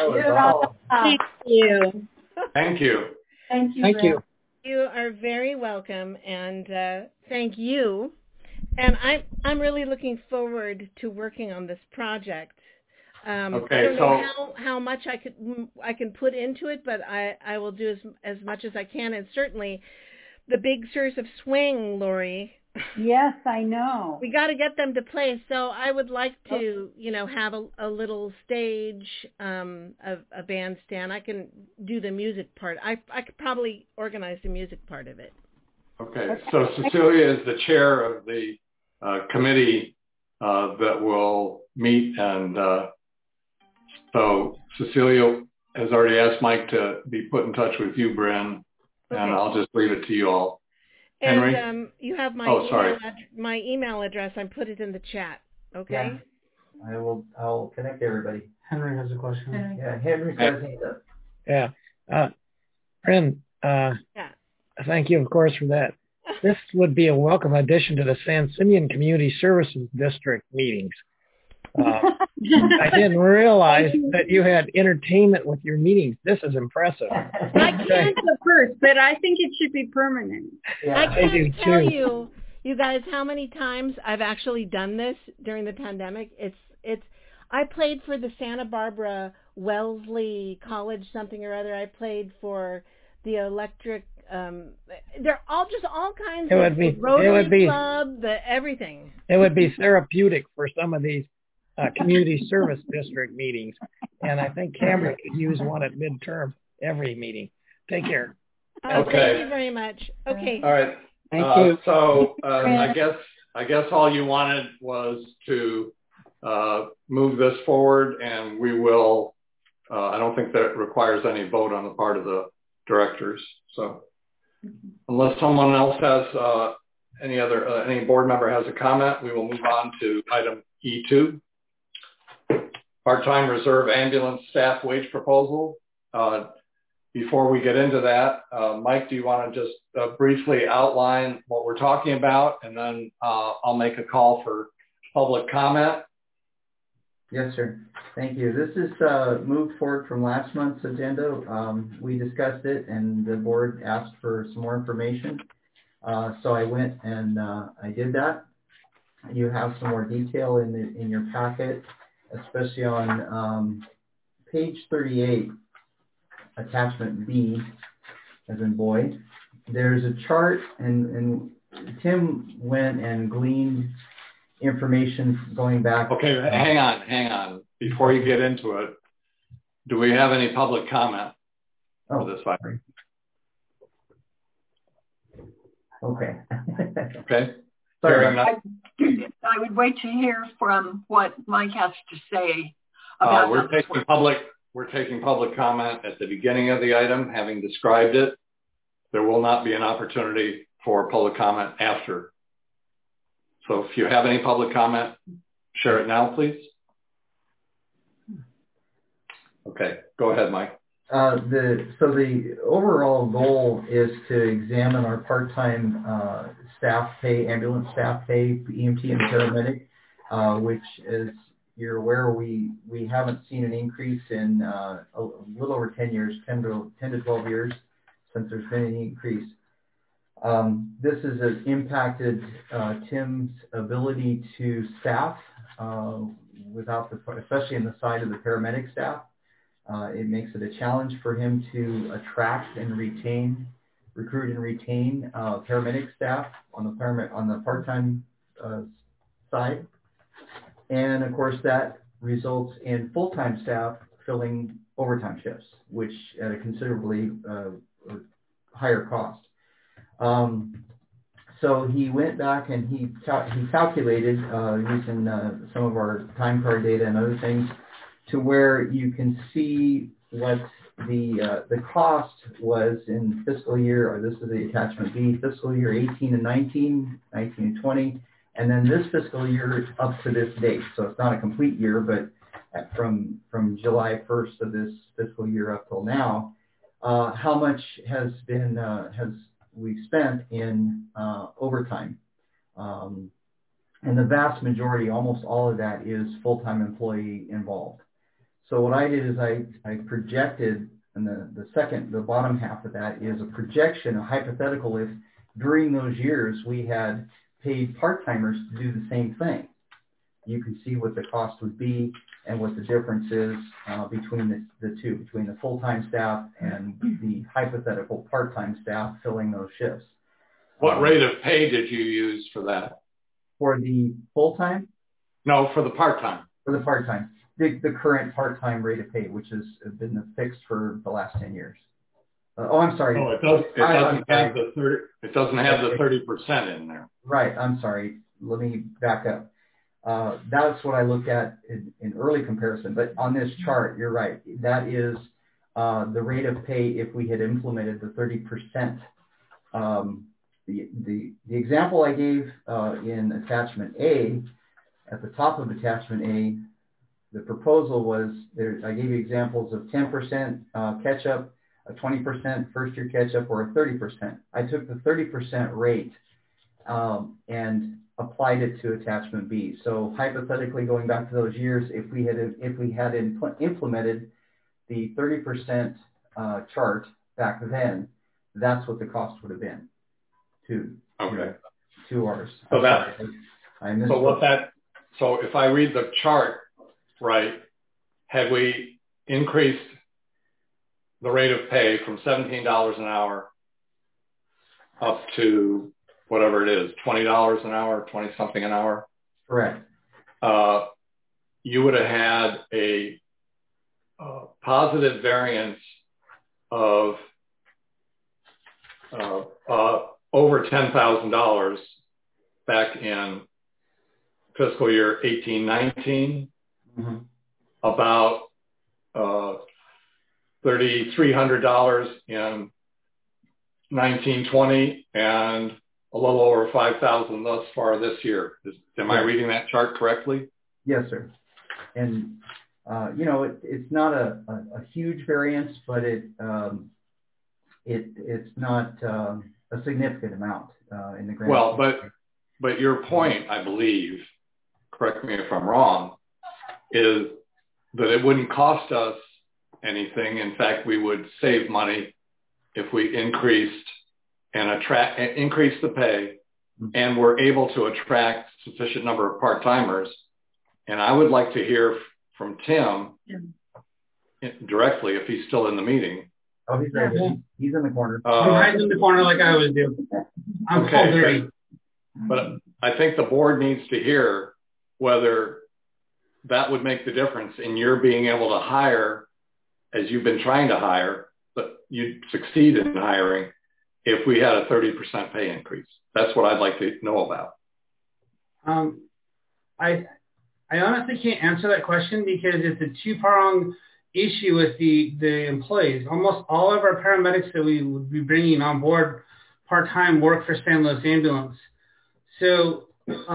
Thank you. Thank you. Thank you. Thank you. You are very welcome, and thank you. And I'm really looking forward to working on this project. Okay, I don't know how much I can put into it, but I will do as much as I can, and certainly the big Sirs of Swing, Lori. Yes, I know. We got to get them to play. So I would like to, have a little stage, a bandstand. I can do the music part. I could probably organize the music part of it. Okay. So Cecilia is the chair of the committee that will meet, and so Cecilia has already asked Mike to be put in touch with you, Bryn, and I'll just leave it to you all. Henry? And you have my my email address. I put it in the chat. Okay. Yeah. I'll connect everybody. Henry has a question. Yeah, Henry says Bryn, thank you, of course, for that. This would be a welcome addition to the San Simeon Community Services District meetings. I didn't realize that you had entertainment with your meetings. This is impressive. I can't at first, but I think it should be permanent. Yeah, I can't tell you guys, how many times I've actually done this during the pandemic. I played for the Santa Barbara Wellesley College something or other. I played for the Electric. They're all kinds of Rotary Club, everything. It would be therapeutic for some of these community service district meetings, and I think Cameron could use one at midterm every meeting. Take care. Okay. Thank you very much. Okay. All right. Thank you. So I guess all you wanted was to move this forward, and we will. I don't think that requires any vote on the part of the directors. So unless someone else has any board member has a comment, we will move on to item E2. Part-time reserve ambulance staff wage proposal. Before we get into that, Mike, do you want to just briefly outline what we're talking about, and then I'll make a call for public comment? Yes, sir. Thank you. This is moved forward from last month's agenda. We discussed it, and the board asked for some more information. So I went and I did that. You have some more detail in your packet, especially on page 38, attachment B, as in boy. There's a chart, and Tim went and gleaned information going back. Okay, hang on. Before you get into it, do we have any public comment for this item? Okay. Okay. Sorry. I would wait to hear from what Mike has to say about we're taking public comment at the beginning of the item, having described it. There will not be an opportunity for public comment after. So if you have any public comment, share it now, please. Okay, go ahead, Mike. The overall goal is to examine our part-time staff pay, ambulance staff pay, EMT and paramedic, which, as you're aware, we haven't seen an increase in a little over 10 years, 10 to 12 years since there's been an increase. This has impacted Tim's ability to staff especially in the side of the paramedic staff. It makes it a challenge for him to attract and recruit and retain paramedic staff on the part-time side. And of course that results in full-time staff filling overtime shifts, which at a considerably higher cost. So he went back and he calculated using some of our time card data and other things to where you can see what the cost was in fiscal year, or this is the attachment B, fiscal year 18 and 19, 19 and 20, and then this fiscal year up to this date. So it's not a complete year, but from July 1st of this fiscal year up till now, how much has we've spent in overtime. And the vast majority, almost all of that, is full-time employee involved. So what I did is I projected, and the bottom half of that is a projection, a hypothetical, if during those years we had paid part-timers to do the same thing. You can see what the cost would be and what the difference is between the two, between the full-time staff and the hypothetical part-time staff filling those shifts. What rate of pay did you use for that? For the full-time? No, for the part-time. For the part-time. The current part-time rate of pay, which has been fixed for the last 10 years. I'm sorry. Oh, it doesn't have the 30. It doesn't have the 30% in there. Right. I'm sorry. Let me back up. That's what I looked at in early comparison. But on this chart, you're right. That is the rate of pay if we had implemented the 30%. The example I gave in attachment A, at the top of attachment A, the proposal was there. I gave you examples of 10% catch-up, a 20% first-year catch-up, or a 30%. I took the 30% rate and applied it to attachment B. So hypothetically, going back to those years, if we had implemented the 30% chart back then, that's what the cost would have been. Two hours. So if I read the chart right, had we increased the rate of pay from $17 an hour up to whatever it is, $20 an hour, 20 something an hour. Correct. You would have had a positive variance of over $10,000 back in fiscal year 18-19, about $3,300 in 19-20, and a little over 5,000 thus far this year. Am I reading that chart correctly? Yes, sir. And it's not a huge variance, but it's not a significant amount in the grand. Well, but your point, I believe, correct me if I'm wrong, is that it wouldn't cost us anything. In fact, we would save money if we increased the pay, and we're able to attract sufficient number of part-timers. And I would like to hear from Tim directly, if he's still in the meeting. Oh, he's right. He's in the corner. He's in the corner like I always do. I'm so dirty. But I think the board needs to hear whether that would make the difference in your being able to hire, as you've been trying to hire, but you'd succeed in hiring if we had a 30% pay increase. That's what I'd like to know about. I honestly can't answer that question because it's a two-pronged issue with the employees. Almost all of our paramedics that we would be bringing on board part-time work for San Luis Ambulance. So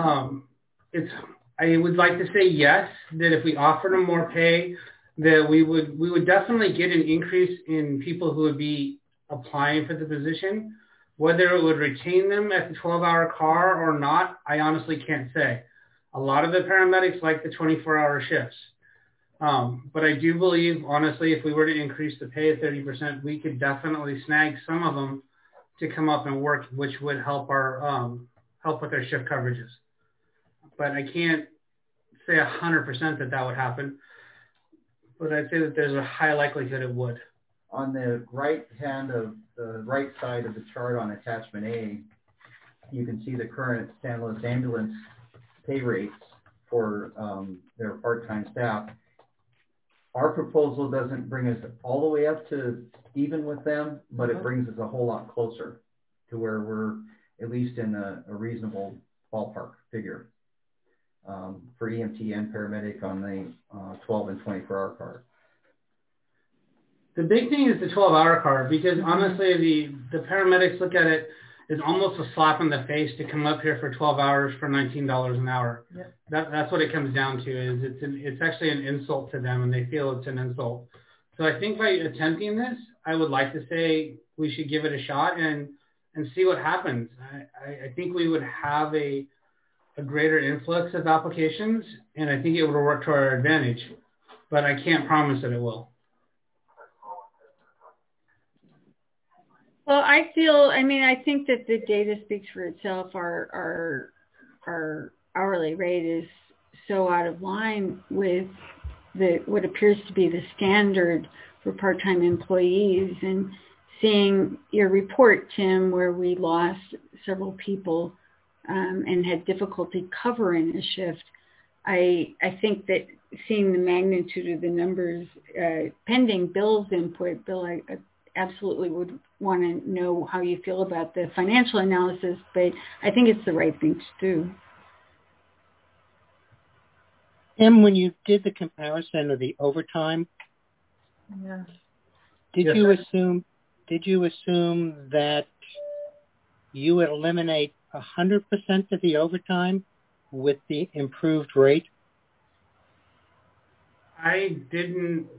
I would like to say yes, that if we offered them more pay, that we would definitely get an increase in people who would be applying for the position. Whether it would retain them at the 12-hour car or not, I honestly can't say. A lot of the paramedics like the 24-hour shifts. But I do believe, honestly, if we were to increase the pay at 30%, we could definitely snag some of them to come up and work, which would help help with their shift coverages. But I can't say 100% that would happen. But I'd say that there's a high likelihood it would. On the right side of the chart on attachment A, you can see the current San Luis Ambulance pay rates for their part-time staff. Our proposal doesn't bring us all the way up to even with them, but it brings us a whole lot closer to where we're at least in a reasonable ballpark figure for EMT and paramedic on the 12 and 24-hour card. The big thing is the 12-hour card, because honestly, the paramedics look at it as almost a slap in the face to come up here for 12 hours for $19 an hour. Yep. That's what it comes down to. Is it's actually an insult to them, and they feel it's an insult. So I think by attempting this, I would like to say we should give it a shot and see what happens. I think we would have a greater influx of applications, and I think it would work to our advantage. but I can't promise that it will. Well, I think that the data speaks for itself. Our hourly rate is so out of line with what appears to be the standard for part-time employees. And seeing your report, Tim, where we lost several people and had difficulty covering a shift, I think that seeing the magnitude of the numbers, pending Bill's input, Bill, I absolutely would want to know how you feel about the financial analysis, but I think it's the right thing to do. Tim, when you did the comparison of the overtime, did you assume that you would eliminate 100% of the overtime with the improved rate? I didn't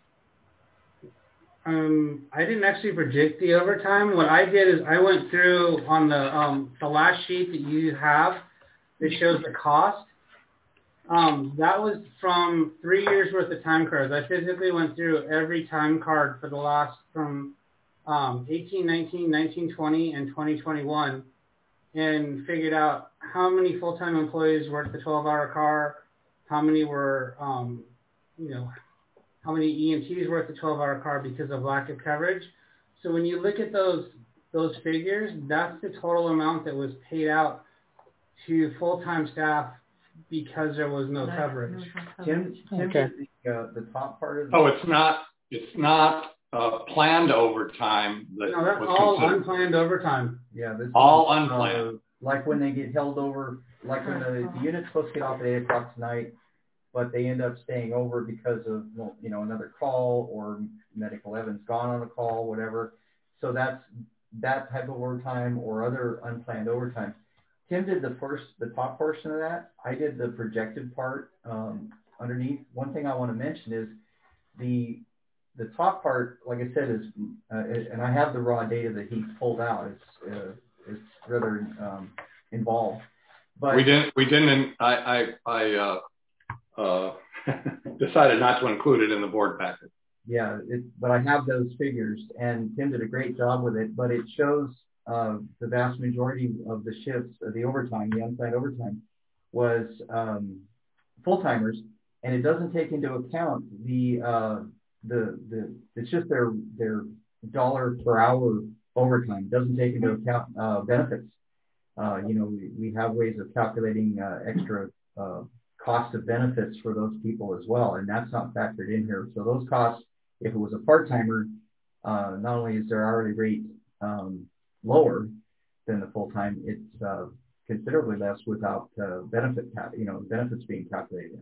actually predict the overtime. What I did is I went through on the last sheet that you have that shows the cost. That was from 3 years worth of time cards. I physically went through every time card for the last from 18, 19, 19, 20, and 2021 and figured out how many full-time employees worked the 12-hour car, how many were, how many EMTs worked the 12-hour car because of lack of coverage. So when you look at those figures, that's the total amount that was paid out to full-time staff because there was no coverage. Tim, okay. The top part of it's not planned overtime. That's all unplanned overtime. Yeah, this all unplanned. Like when they get held over, like when the unit's supposed to get off at 8 o'clock tonight, but they end up staying over because of another call or medical evidence gone on a call, whatever. So that's that type of overtime or other unplanned overtime. Tim did the top portion of that. I did the projected part underneath. One thing I want to mention is the top part, like I said, is and I have the raw data that he pulled out. It's rather involved. But we didn't. I decided not to include it in the board packet. Yeah, but I have those figures, and Tim did a great job with it. But it shows the vast majority of the shifts, the overtime, the unplanned overtime, was full-timers, and it doesn't take into account it's just their dollar per hour overtime. It doesn't take into account benefits. We have ways of calculating extra cost of benefits for those people as well, and that's not factored in here. So those costs, if it was a part-timer, not only is their hourly rate lower than the full-time, it's considerably less without benefits being calculated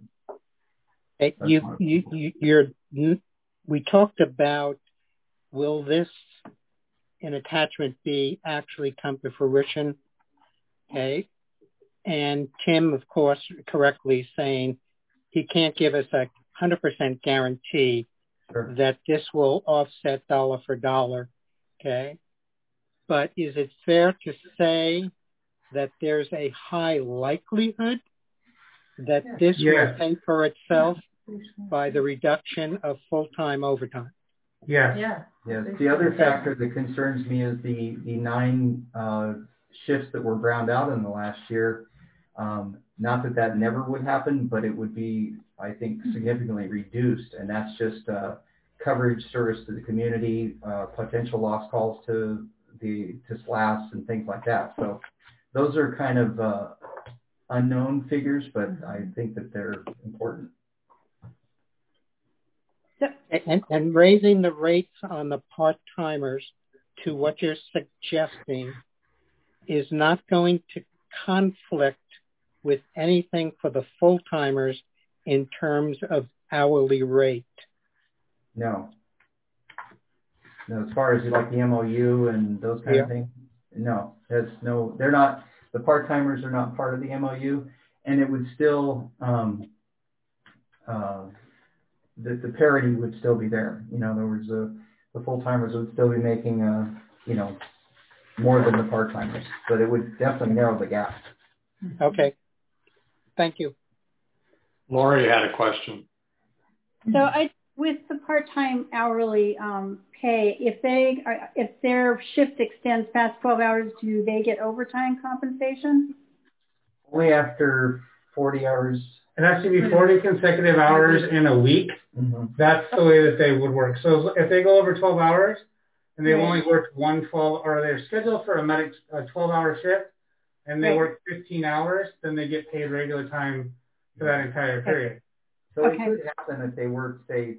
in. We talked about, will this an attachment B actually come to fruition? Okay. And Tim, of course, correctly saying he can't give us a 100% guarantee that this will offset dollar for dollar. Okay. But is it fair to say that there's a high likelihood that this will pay for itself by the reduction of full-time overtime? Yes. The other factor that concerns me is the 9 shifts that were browned out in the last year. Not that never would happen, but it would be, I think, significantly reduced. And that's just coverage service to the community, potential lost calls to SLAS and things like that. So those are kind of unknown figures, but I think that they're important. And raising the rates on the part-timers to what you're suggesting is not going to conflict with anything for the full-timers in terms of hourly rate. No, as far as like the MOU and those kind of things, no, they're not, the part-timers are not part of the MOU, and it would still, the parity would still be there. In other words, the full-timers would still be making, more than the part-timers, but it would definitely narrow the gap. Okay. Thank you. Lori had a question. So with the part-time hourly pay, if their shift extends past 12 hours, do they get overtime compensation? Only after 40 hours. It has to be 40 consecutive hours in a week. Mm-hmm. That's the way that they would work. So if they go over 12 hours and they've only worked or they're scheduled for a 12-hour shift and they work 15 hours, then they get paid regular time for that entire period. So it could happen if they work, say,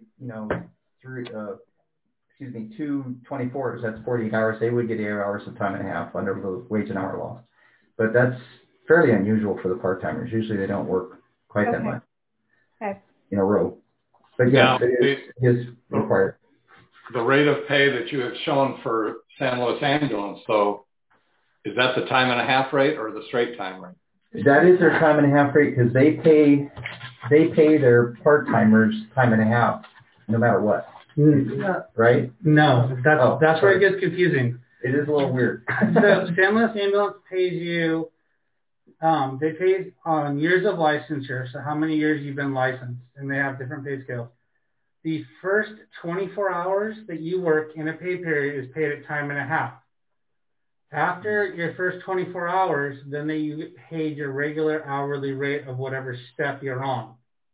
2 24s, that's 48 hours, they would get 8 hours of time and a half under the wage and hour law. But that's fairly unusual for the part-timers. Usually they don't work quite that much in a row. But yeah, it is required. The rate of pay that you have shown for San Luis Ambulance, though, is that the time and a half rate or the straight time rate? That is their time and a half rate because they pay their part-timers time and a half no matter what. Right? No, that's where it gets confusing. It is a little weird. So San Luis Ambulance pays you, they pay on years of licensure, so how many years you've been licensed, and they have different pay scales. The first 24 hours that you work in a pay period is paid at time and a half. After your first 24 hours, then you get paid your regular hourly rate of whatever step you're on.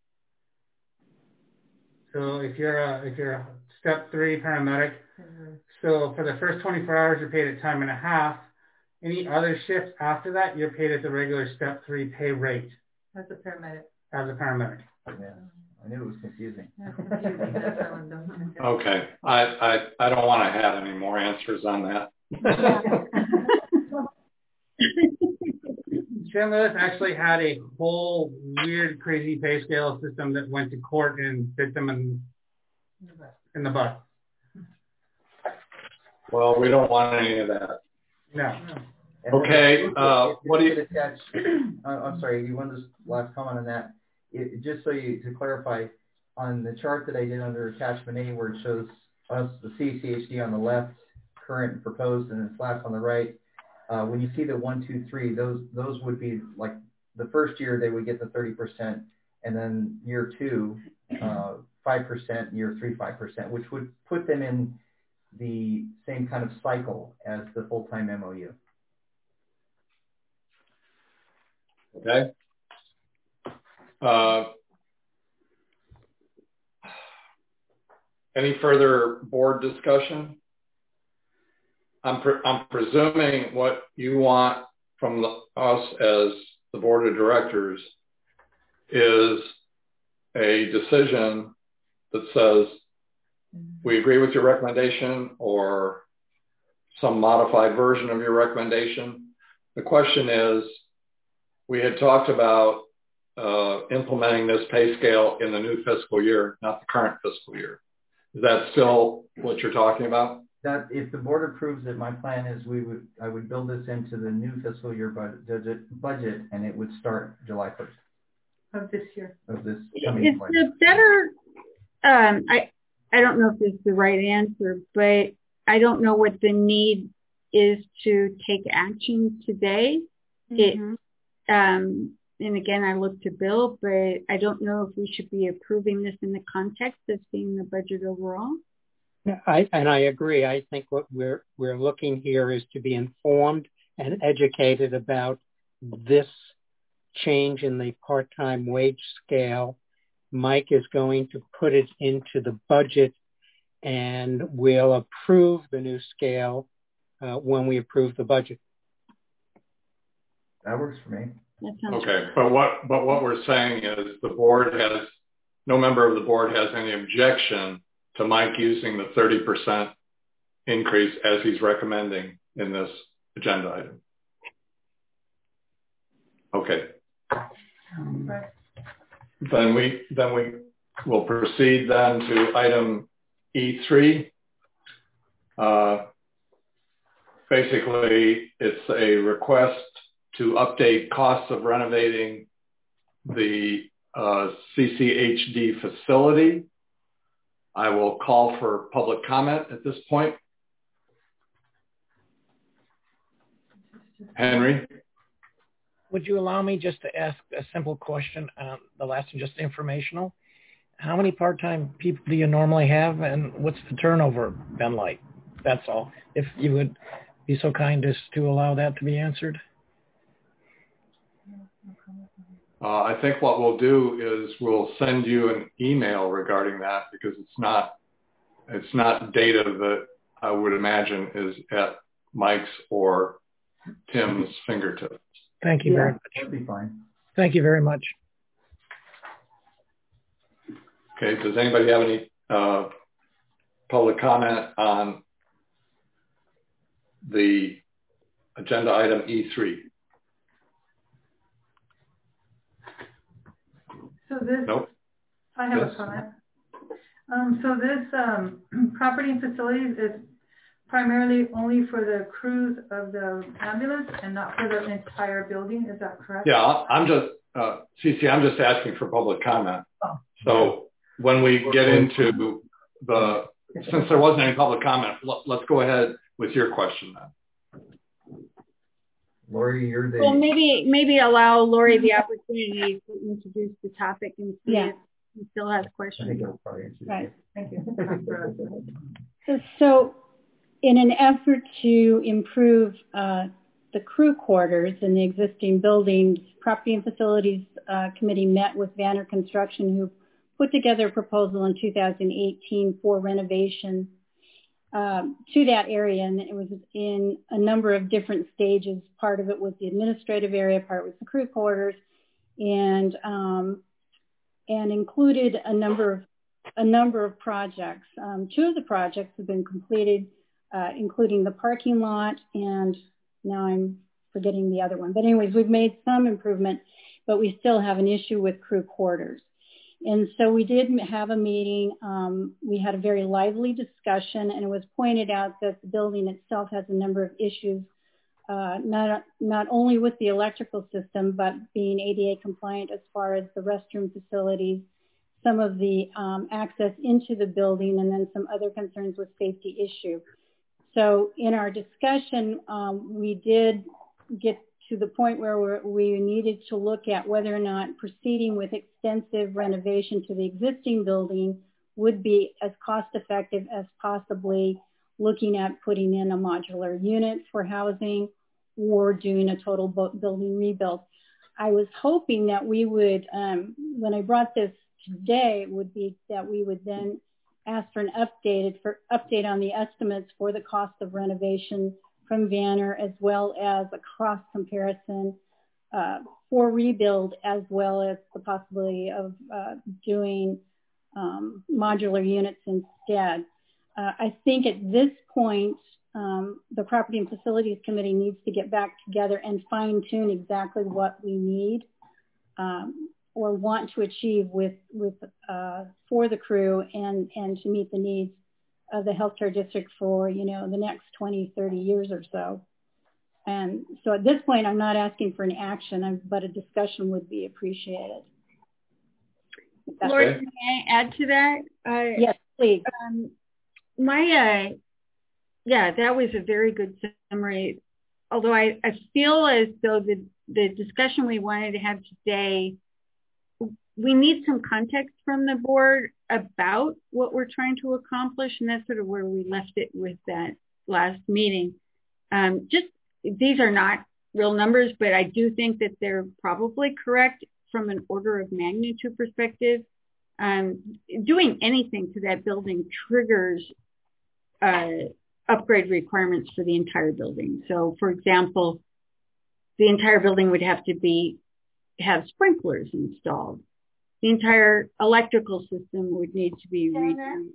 So if you're a step 3 paramedic, so for the first 24 hours, you're paid at time and a half. Any other shifts after that, you're paid at the regular step 3 pay rate. As a paramedic. As a paramedic. Yeah, I knew it was confusing. Okay, I don't want to have any more answers on that. San Luis actually had a whole weird, crazy pay scale system that went to court and bit them in the butt. Well, we don't want any of that. No. Okay. What do you attach? I'm sorry. You want this last comment on that? Just to clarify, on the chart that I did under attachment A, where it shows us the CCHD on the left, current proposed, and then slash on the right. When you see the 1, 2, 3, those would be like the first year they would get the 30%, and then year 2, 5%, year 3, 5%, which would put them in the same kind of cycle as the full-time MOU. Okay. Any further board discussion? I'm presuming what you want from us as the board of directors is a decision that says we agree with your recommendation or some modified version of your recommendation. The question is, we had talked about implementing this pay scale in the new fiscal year, not the current fiscal year. Is that still what you're talking about? That if the board approves it, my plan is I would build this into the new fiscal year budget, and it would start July 1st of this year. Of this coming It's the better. I don't know if this is the right answer, but I don't know what the need is to take action today. Mm-hmm. And again, I look to Bill, but I don't know if we should be approving this in the context of seeing the budget overall. I agree. I think what we're looking here is to be informed and educated about this change in the part-time wage scale. Mike is going to put it into the budget, and we'll approve the new scale when we approve the budget. That works for me. Okay, but what we're saying is no member of the board has any objection to Mike using the 30% increase as he's recommending in this agenda item. Okay. Then we will proceed then to item E3. Basically, it's a request to update costs of renovating the CCHD facility. I will call for public comment at this point. Henry? Would you allow me just to ask a simple question? The last one, just informational. how many part-time people do you normally have, and what's the turnover been like? That's all. If you would be so kind as to allow that to be answered. I think what we'll do is we'll send you an email regarding that, because it's not data that I would imagine is at Mike's or Tim's fingertips. Thank you very much. That'd be fine. Thank you very much. Okay, does anybody have any public comment on the agenda item E3? So this, nope. I have a comment. So this property and facilities is primarily only for the crews of the ambulance and not for the entire building. Is that correct? Yeah, I'm just, Cece, I'm just asking for public comment. Oh. So when we get into since there wasn't any public comment, let's go ahead with your question then. Lori, you're the... Well, maybe allow Lori the opportunity to introduce the topic and see if he still has questions. I think I'll probably answer. Right. Thank you. So in an effort to improve the crew quarters in the existing buildings, Property and Facilities Committee met with Vanner Construction, who put together a proposal in 2018 for renovation to that area, and it was in a number of different stages. Part of it was the administrative area, part was the crew quarters, and included a number of projects. Two of the projects have been completed, including the parking lot, and now I'm forgetting the other one. But anyways, we've made some improvement, but we still have an issue with crew quarters. And so we did have a meeting. We had a very lively discussion, and it was pointed out that the building itself has a number of issues, not only with the electrical system, but being ADA compliant as far as the restroom facilities, some of the access into the building, and then some other concerns with safety issue. So in our discussion, we did get to the point where we needed to look at whether or not proceeding with extensive renovation to the existing building would be as cost effective as possibly looking at putting in a modular unit for housing or doing a total building rebuild. I was hoping that we would, when I brought this today, would be that we would then ask for an update on the estimates for the cost of renovation from Vanner, as well as a cross comparison for rebuild, as well as the possibility of doing modular units instead. I think at this point, the Property and Facilities Committee needs to get back together and fine tune exactly what we need or want to achieve for the crew and to meet the needs of the healthcare district for, the next 20, 30 years or so. And so at this point, I'm not asking for an action, but a discussion would be appreciated. Lori, can I add to that? Yes, please. That was a very good summary. Although I feel as though the discussion we wanted to have today, we need some context from the board about what we're trying to accomplish, and that's sort of where we left it with that last meeting. These are not real numbers, but I do think that they're probably correct from an order of magnitude perspective. Doing anything to that building triggers upgrade requirements for the entire building. So, for example, the entire building would have to have sprinklers installed. The entire electrical system would need to be redone.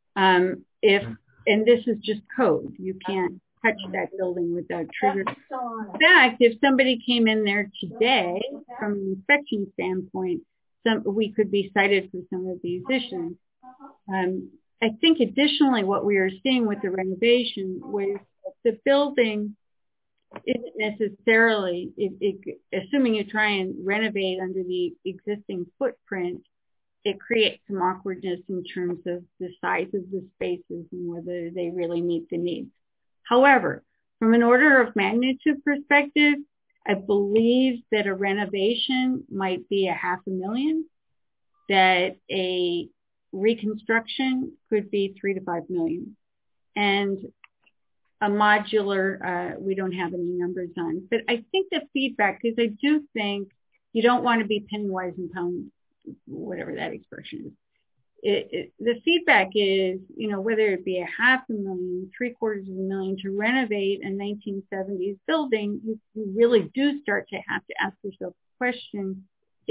And this is just code. You can't touch that building without triggers. In fact, if somebody came in there today, from an inspection standpoint, we could be cited for some of these issues. I think additionally, what we are seeing with the renovation was the building isn't necessarily, assuming you try and renovate under the existing footprint, it creates some awkwardness in terms of the size of the spaces and whether they really meet the needs. However, from an order of magnitude perspective, I believe that a renovation might be $500,000. that a reconstruction could be $3 to $5 million, and a modular, we don't have any numbers on. But I think the feedback, because I do think you don't want to be penny wise and pound, whatever that expression is. The feedback is, whether it be $500,000, $750,000 to renovate a 1970s building, you really do start to have to ask yourself the question,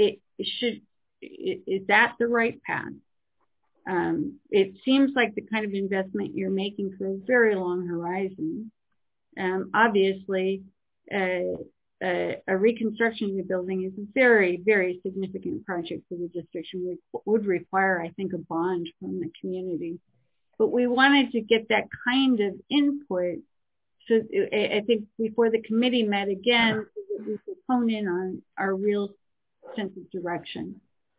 is that the right path? It seems like the kind of investment you're making for a very long horizon. Obviously, a reconstruction of the building is a very, very significant project for the district and would require, I think, a bond from the community. But we wanted to get that kind of input. So I think before the committee met again, we could hone in on our real sense of direction.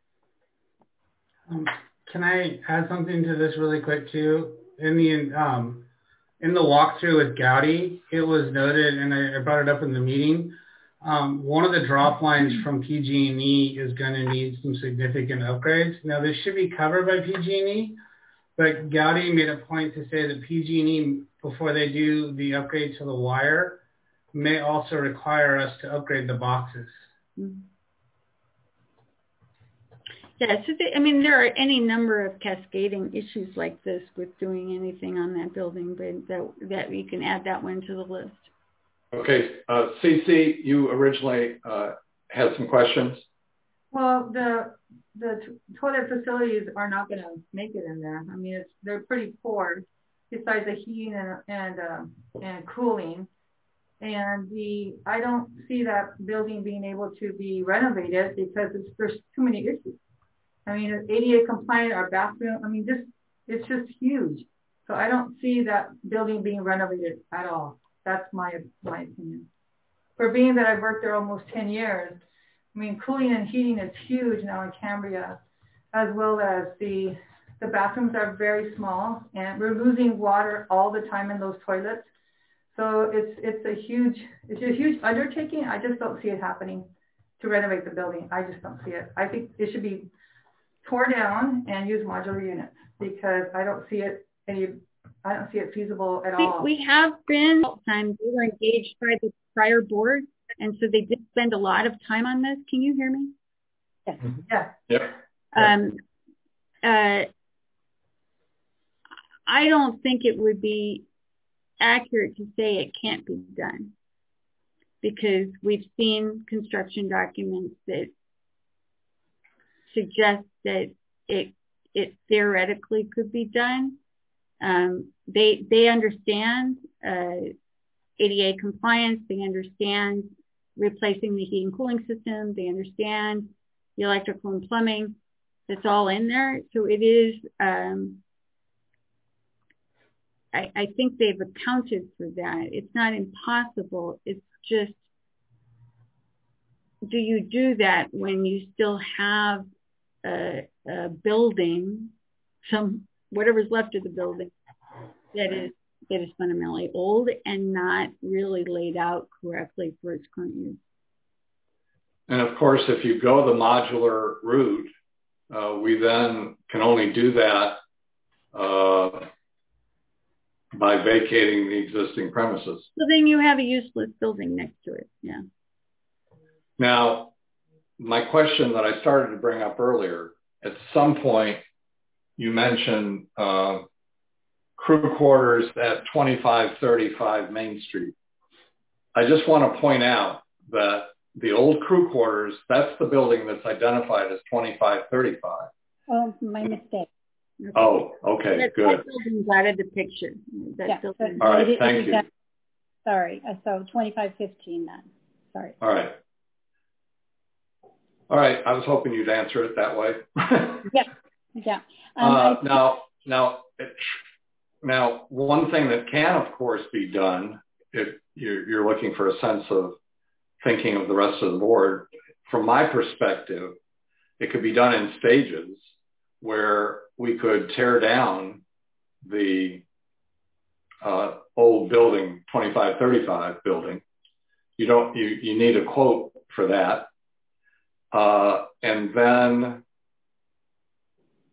Can I add something to this really quick too? In the walkthrough with Gowdy, it was noted, and I brought it up in the meeting. One of the drop lines from PG&E is going to need some significant upgrades. Now, this should be covered by PG&E, but Gowdy made a point to say that PG&E, before they do the upgrade to the wire, may also require us to upgrade the boxes. Mm-hmm. Yeah, so there are any number of cascading issues like this with doing anything on that building, but that we can add that one to the list. Okay, Cece, you originally had some questions. Well, the toilet facilities are not going to make it in there. They're pretty poor, besides the heating and cooling. And I don't see that building being able to be renovated because there's too many issues. It's ADA compliant, our bathroom, it's just huge. So I don't see that building being renovated at all. That's my opinion. For being that I've worked there almost 10 years, cooling and heating is huge now in Cambria, as well as the bathrooms are very small, and we're losing water all the time in those toilets. So it's a huge undertaking. I just don't see it happening to renovate the building. I just don't see it. I think it should be torn down and use modular units because I don't see it feasible at all. We have been times we were engaged by the prior board, and so they did spend a lot of time on this. Can you hear me? Yes. Yeah. I don't think it would be accurate to say it can't be done because we've seen construction documents that suggest that it theoretically could be done. They understand ADA compliance. They understand replacing the heating and cooling system. They understand the electrical and plumbing. It's all in there. So it is, I think they've accounted for that. It's not impossible. It's just, do you do that when you still have a building, whatever's left of the building that is fundamentally old and not really laid out correctly for its current use? And of course, if you go the modular route, we then can only do that by vacating the existing premises. So then you have a useless building next to it, yeah. Now, my question that I started to bring up earlier, at some point you mentioned crew quarters at 2535 Main Street. I just want to point out that the old crew quarters, that's the building that's identified as 2535. Oh, my mistake. Okay. Oh, okay, good. That building's out of the picture. All right, thank you. Sorry, so 2515 then. Sorry. All right. All right, I was hoping you'd answer it that way. Yeah. Now, one thing that can, of course, be done if you're looking for a sense of thinking of the rest of the board, from my perspective, it could be done in stages where we could tear down the old building, 2535 building. You need a quote for that. And then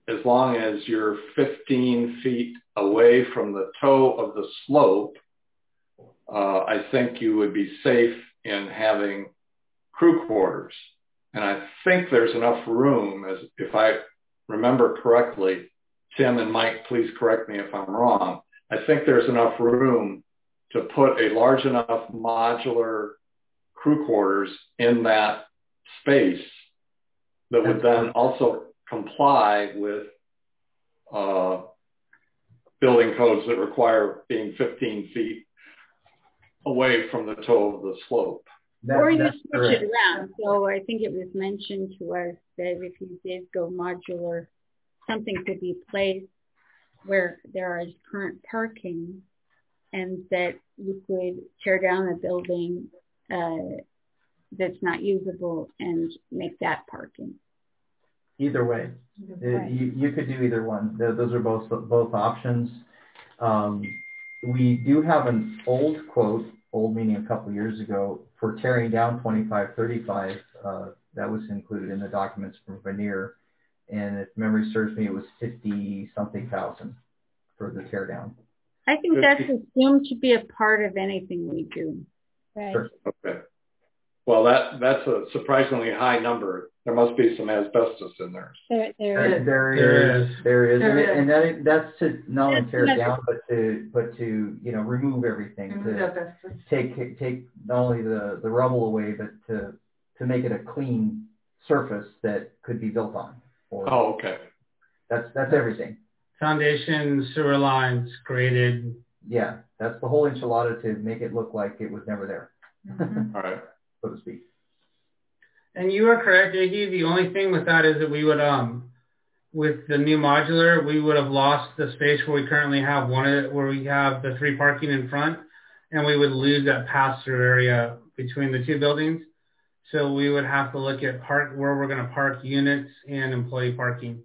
as long as you're 15 feet away from the toe of the slope, I think you would be safe in having crew quarters. And I think there's enough room, as if I remember correctly, Tim and Mike, please correct me if I'm wrong. I think there's enough room to put a large enough modular crew quarters in that space that would then also comply with building codes that require being 15 feet away from the toe of the slope. Or you switch it around. So I think it was mentioned to us that if you did go modular, something could be placed where there is current parking, and that you could tear down a building that's not usable and make that parking. Either way, you could do either one. Those are both options. We do have an old quote, old meaning a couple years ago, for tearing down 2535. That was included in the documents from Veneer. And if memory serves me, it was 50-something thousand for the tear down. I think that's assumed to be a part of anything we do. Right. Sure. Okay. Well, that's a surprisingly high number. There must be some asbestos in there. There is. And that's to not only tear it down, but to remove everything, to take not only the rubble away, but to make it a clean surface that could be built on. Okay. That's everything. Foundation, sewer lines, graded. Yeah, that's the whole enchilada, to make it look like it was never there. Mm-hmm. All right. So to speak. And you are correct, Iggy. The only thing with that is that we would, with the new modular, we would have lost the space where we currently have where we have the 3 parking in front, and we would lose that pass-through area between the 2 buildings. So we would have to look at where we're going to park units and employee parking.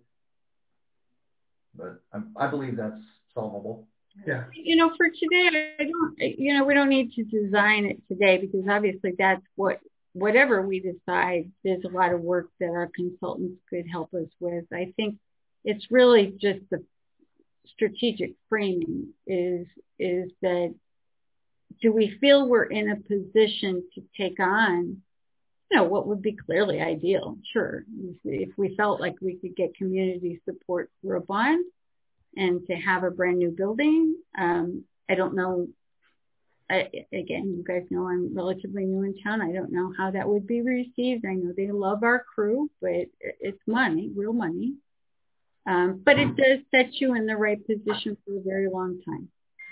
But I believe that's solvable. Yeah. For today, we don't need to design it today, because obviously that's whatever we decide, there's a lot of work that our consultants could help us with. I think it's really just the strategic framing is that, do we feel we're in a position to take on, what would be clearly ideal? Sure. If we felt like we could get community support through a bond and to have a brand new building, I don't know. Again, you guys know I'm relatively new in town. I don't know how that would be received. I know they love our crew, but it's money, real money. But it does set you in the right position for a very long time.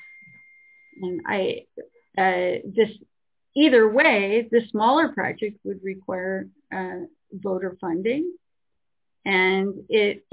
And either way, the smaller project would require voter funding, and it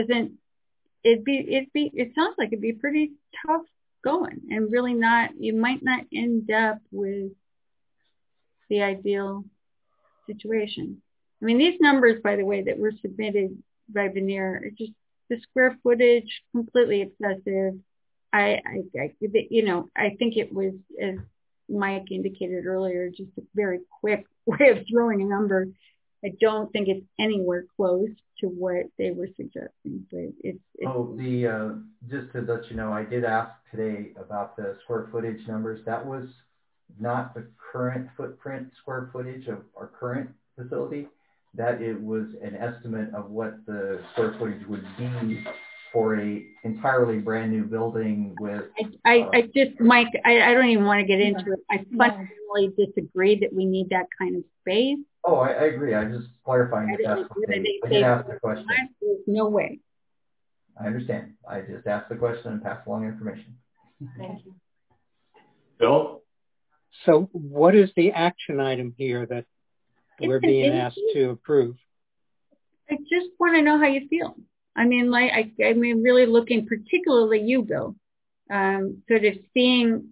sounds like it'd be pretty tough going, and really you might not end up with the ideal situation. I mean, these numbers, by the way, that were submitted by Veneer, are just the square footage, completely excessive. I think it was, as Mike indicated earlier, just a very quick way of throwing a number. I don't think it's anywhere close to what they were suggesting, but it's just to let you know, I did ask today about the square footage numbers. That was not the current footprint square footage of our current facility. That it was an estimate of what the square footage would be for a entirely brand new building with. Mike, I don't even want to get into it. I fundamentally disagree that we need that kind of space. Oh, I agree. I'm just clarifying that that's what I did ask the question. There's no way. I understand. I just asked the question and passed along information. Thank you. Bill? So what is the action item here that we're being asked to approve? I just want to know how you feel. I mean, really looking, particularly you, Bill, sort of seeing,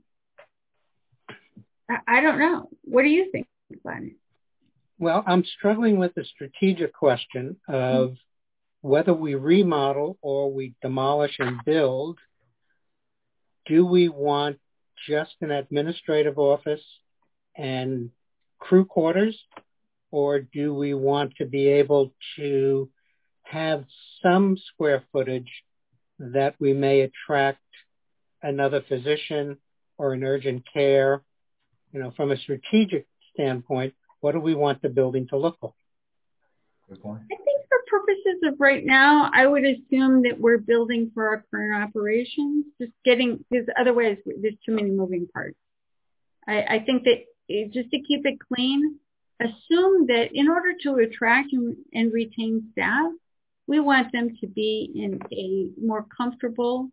I don't know. What do you think about it? Well, I'm struggling with the strategic question of whether we remodel or we demolish and build. Do we want just an administrative office and crew quarters, or do we want to be able to have some square footage that we may attract another physician or an urgent care? You know, from a strategic standpoint, what do we want the building to look like? Good point. I think for purposes of right now, I would assume that we're building for our current operations, because otherwise there's too many moving parts. I think that just to keep it clean, assume that in order to attract and retain staff, we want them to be in a more comfortable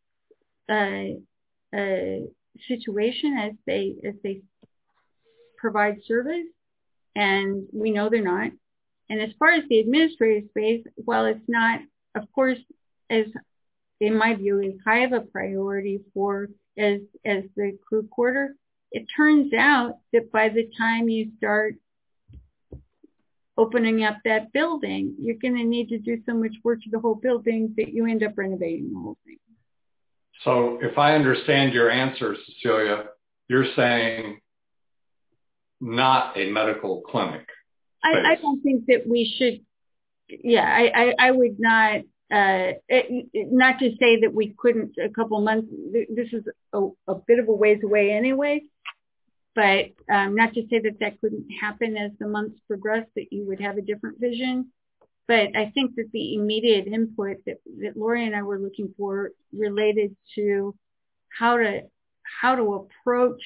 situation as they provide service, and we know they're not. And as far as the administrative space, while it's not, of course, as in my view, is high of a priority for as the crew quarter, it turns out that by the time you start opening up that building, you're going to need to do so much work to the whole building that you end up renovating the whole thing. So if I understand your answer, Cecilia, you're saying not a medical clinic. I don't think that we should. Yeah, I would not. Not to say that we couldn't a couple months. This is a bit of a ways away anyway. But not to say that couldn't happen as the months progress, that you would have a different vision. But I think that the immediate input that Lori and I were looking for related to how to approach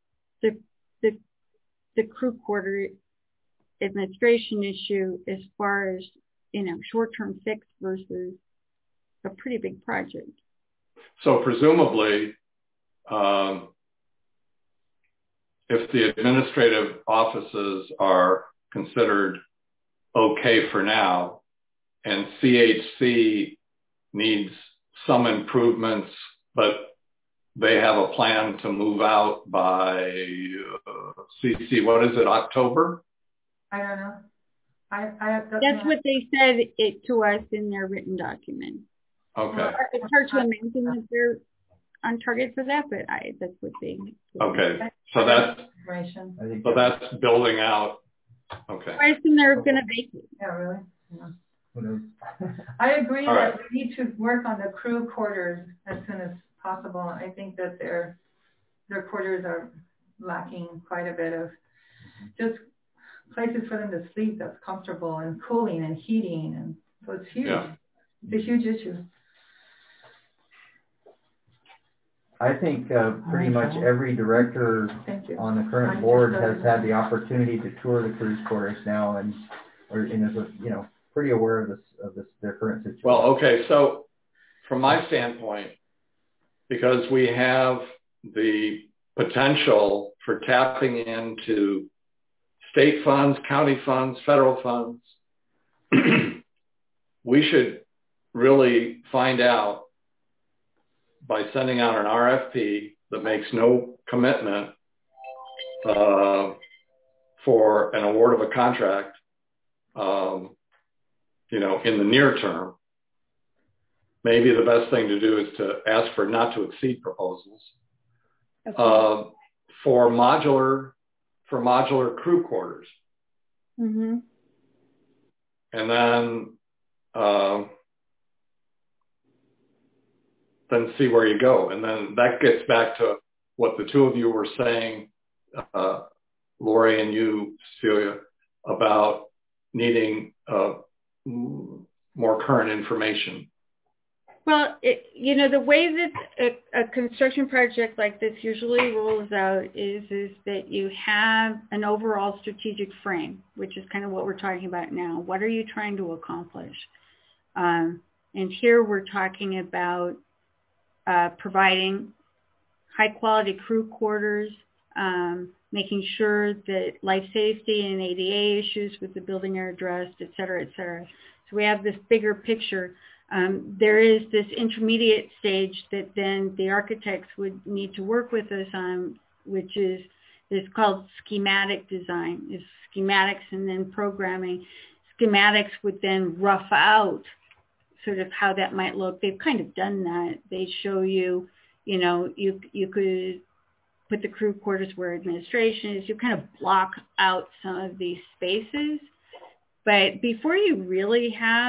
the crew quarter administration issue as far as, short-term fix versus a pretty big project. So presumably, if the administrative offices are considered okay for now, and CHC needs some improvements, but they have a plan to move out by CC, what is it, October? I don't know. That's what they said to us in their written document. Okay. It's hard to imagine that they're on target for that, but that's what they. Okay, so that's building out. Okay. I assume they're going to vacate. Yeah, really. Yeah. I agree that we need to work on the crew quarters as soon as possible. I think that their quarters are lacking quite a bit of just places for them to sleep that's comfortable and cooling and heating, and so it's huge. Yeah. It's a huge issue. I think pretty much every director on the current board has had the opportunity to tour the cruise quarters now, and is pretty aware of their current situation. Well, okay, so from my standpoint, because we have the potential for tapping into state funds, county funds, federal funds, we should really find out by sending out an RFP that makes no commitment for an award of a contract, in the near term. Maybe the best thing to do is to ask for not to exceed proposals for modular crew quarters. Mm-hmm. And then see where you go. And then that gets back to what the two of you were saying, Lori and you, Cecilia, about needing more current information. Well, the way that a construction project like this usually rolls out is that you have an overall strategic frame, which is kind of what we're talking about now. What are you trying to accomplish? And here we're talking about providing high-quality crew quarters, making sure that life safety and ADA issues with the building are addressed, et cetera, et cetera. So we have this bigger picture. There is this intermediate stage that then the architects would need to work with us on, which is called schematic design. It's schematics and then programming. Schematics would then rough out sort of how that might look. They've kind of done that. They show you, you could put the crew quarters where administration is. You kind of block out some of these spaces. But before you really have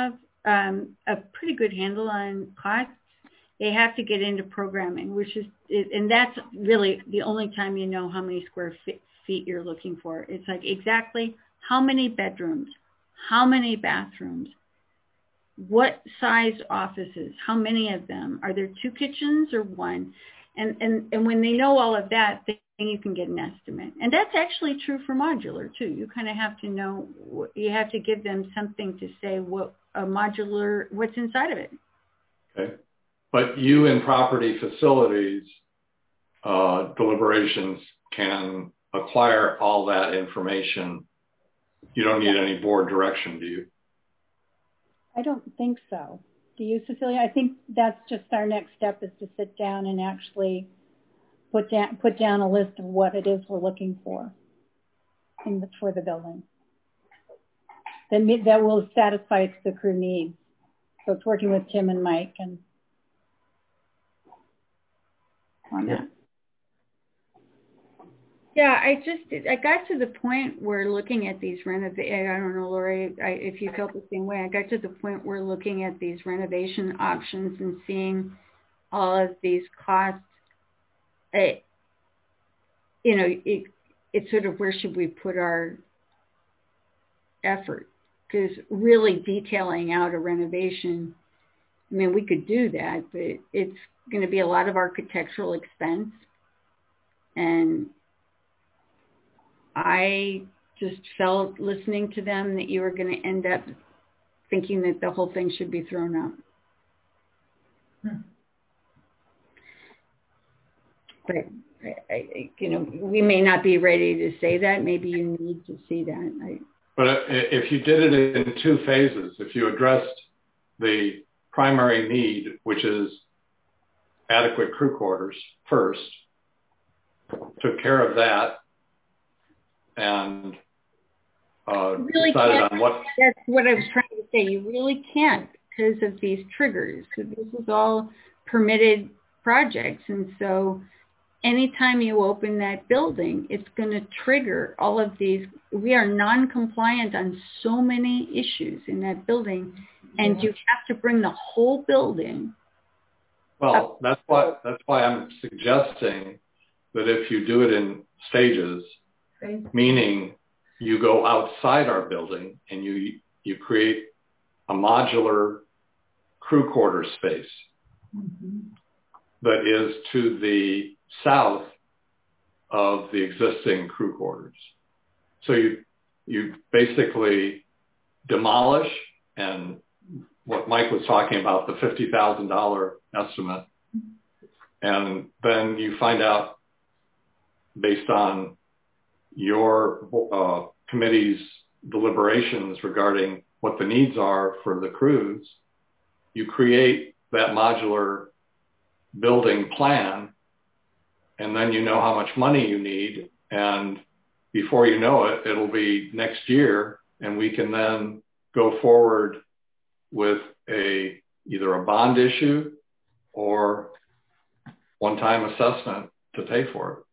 a pretty good handle on costs, they have to get into programming, and that's really the only time you know how many square feet you're looking for. It's like exactly how many bedrooms, how many bathrooms, what size offices, how many of them, are there 2 kitchens or 1? And when they know all of that, then you can get an estimate. And that's actually true for modular too. You kind of have to know, you have to give them something to say what a modular, what's inside of it. Okay. But you in property facilities, deliberations can acquire all that information. You don't need any board direction, do you? I don't think so. Do you, Cecilia? I think that's just our next step, is to sit down and actually put down a list of what it is we're looking for for the building. Then that will satisfy the crew needs. So it's working with Tim and Mike and on that. Yeah, I got to the point where looking at these I don't know, Lori, if you felt the same way. I got to the point where looking at these renovation options and seeing all of these costs, it's sort of, where should we put our effort? Because really detailing out a renovation, I mean, we could do that, but it's going to be a lot of architectural expense. And I just felt, listening to them, that you were going to end up thinking that the whole thing should be thrown out. But, we may not be ready to say that. Maybe you need to see that. But if you did it in 2 phases, if you addressed the primary need, which is adequate crew quarters first, took care of that, and really decided on what... That's what I was trying to say. You really can't, because of these triggers. So this is all permitted projects, and so anytime you open that building, it's going to trigger all of these. We are non-compliant on so many issues in that building, and you have to bring the whole building. Well, that's why I'm suggesting that if you do it in stages, meaning you go outside our building and you create a modular crew quarter space that is to the south of the existing crew quarters. So you basically demolish, and what Mike was talking about, the $50,000 estimate, and then you find out, based on your committee's deliberations regarding what the needs are for the crews, you create that modular building plan, and then you know how much money you need, and before you know it, it'll be next year, and we can then go forward with either a bond issue or one-time assessment to pay for it.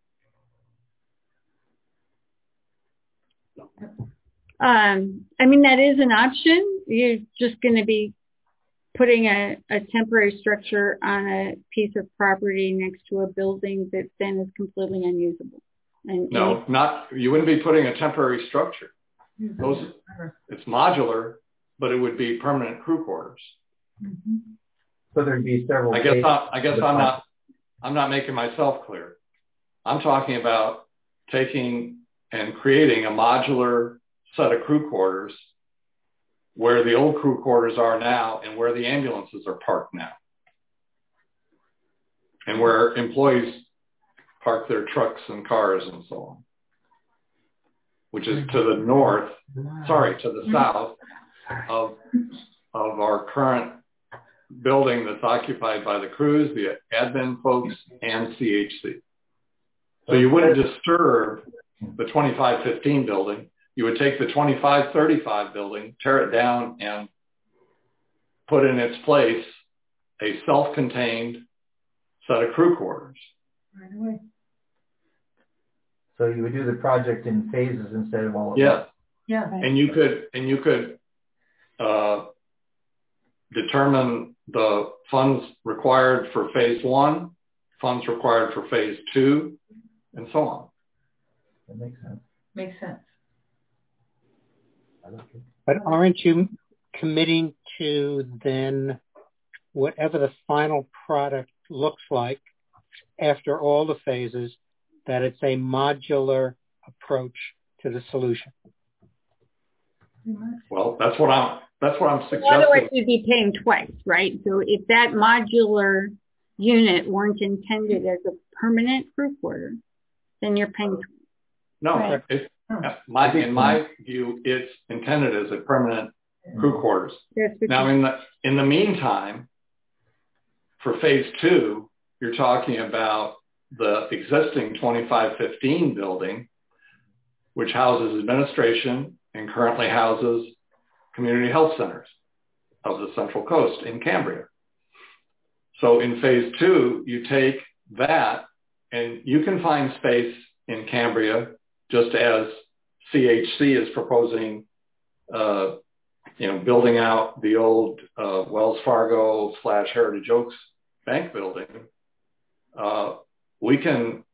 I mean, that is an option. You're just going to be putting a temporary structure on a piece of property next to a building that then is completely unusable. You wouldn't be putting a temporary structure. It's modular, but it would be permanent crew quarters. So there'd be several. I guess I'm not making myself clear. I'm talking about taking and creating a modular set of crew quarters where the old crew quarters are now and where the ambulances are parked now, and where employees park their trucks and cars and so on, which is to the south of our current building that's occupied by the crews, the admin folks, and CHC. So you wouldn't disturb the 2515 building. You would take the 2535 building, tear it down, and put in its place a self-contained set of crew quarters. Right away. So you would do the project in phases instead of all at once. once. Yeah. And you could determine the funds required for phase 1, funds required for phase 2, and so on. That makes sense. Makes sense. I like it. But aren't you committing to then whatever the final product looks like after all the phases, that it's a modular approach to the solution? Well, that's what I'm suggesting. Well, otherwise, you'd be paying twice, right? So if that modular unit weren't intended as a permanent crew quarter, then you're paying twice. No, right. In my view, it's intended as a permanent crew quarters. Now, in the meantime, for phase 2, you're talking about the existing 2515 building, which houses administration and currently houses community health centers of the Central Coast in Cambria. So in phase 2, you take that and you can find space in Cambria just as CHC is proposing, building out the old Wells Fargo / Heritage Oaks Bank building. We can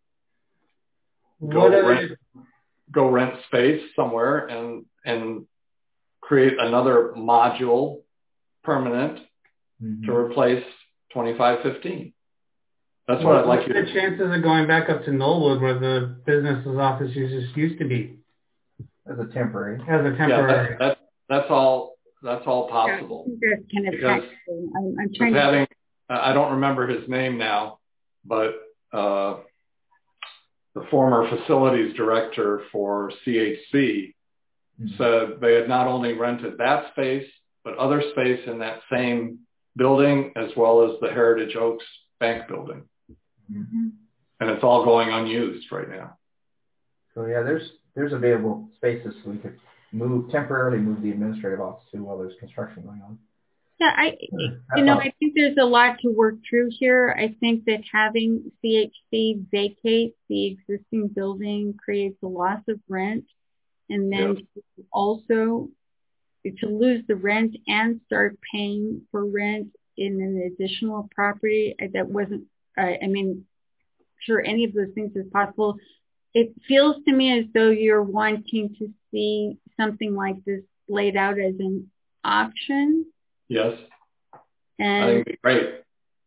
go rent space somewhere and create another module permanent to replace 2515. That's what I'd like you to do. What are the chances of going back up to Knollwood where the business's office used to be? As a temporary. Yeah, that's all possible. That's kind of because I'm trying having, I don't remember his name now, but the former facilities director for CHC said they had not only rented that space, but other space in that same building, as well as the Heritage Oaks Bank building. And it's all going unused right now. So yeah, there's available spaces so we could temporarily move the administrative office to while there's construction going on. Yeah, I think there's a lot to work through here. I think that having CHC vacate the existing building creates a loss of rent, and then also to lose the rent and start paying for rent in an additional property that wasn't, sure any of those things is possible. It feels to me as though you're wanting to see something like this laid out as an option. Yes. And I think it'd be great.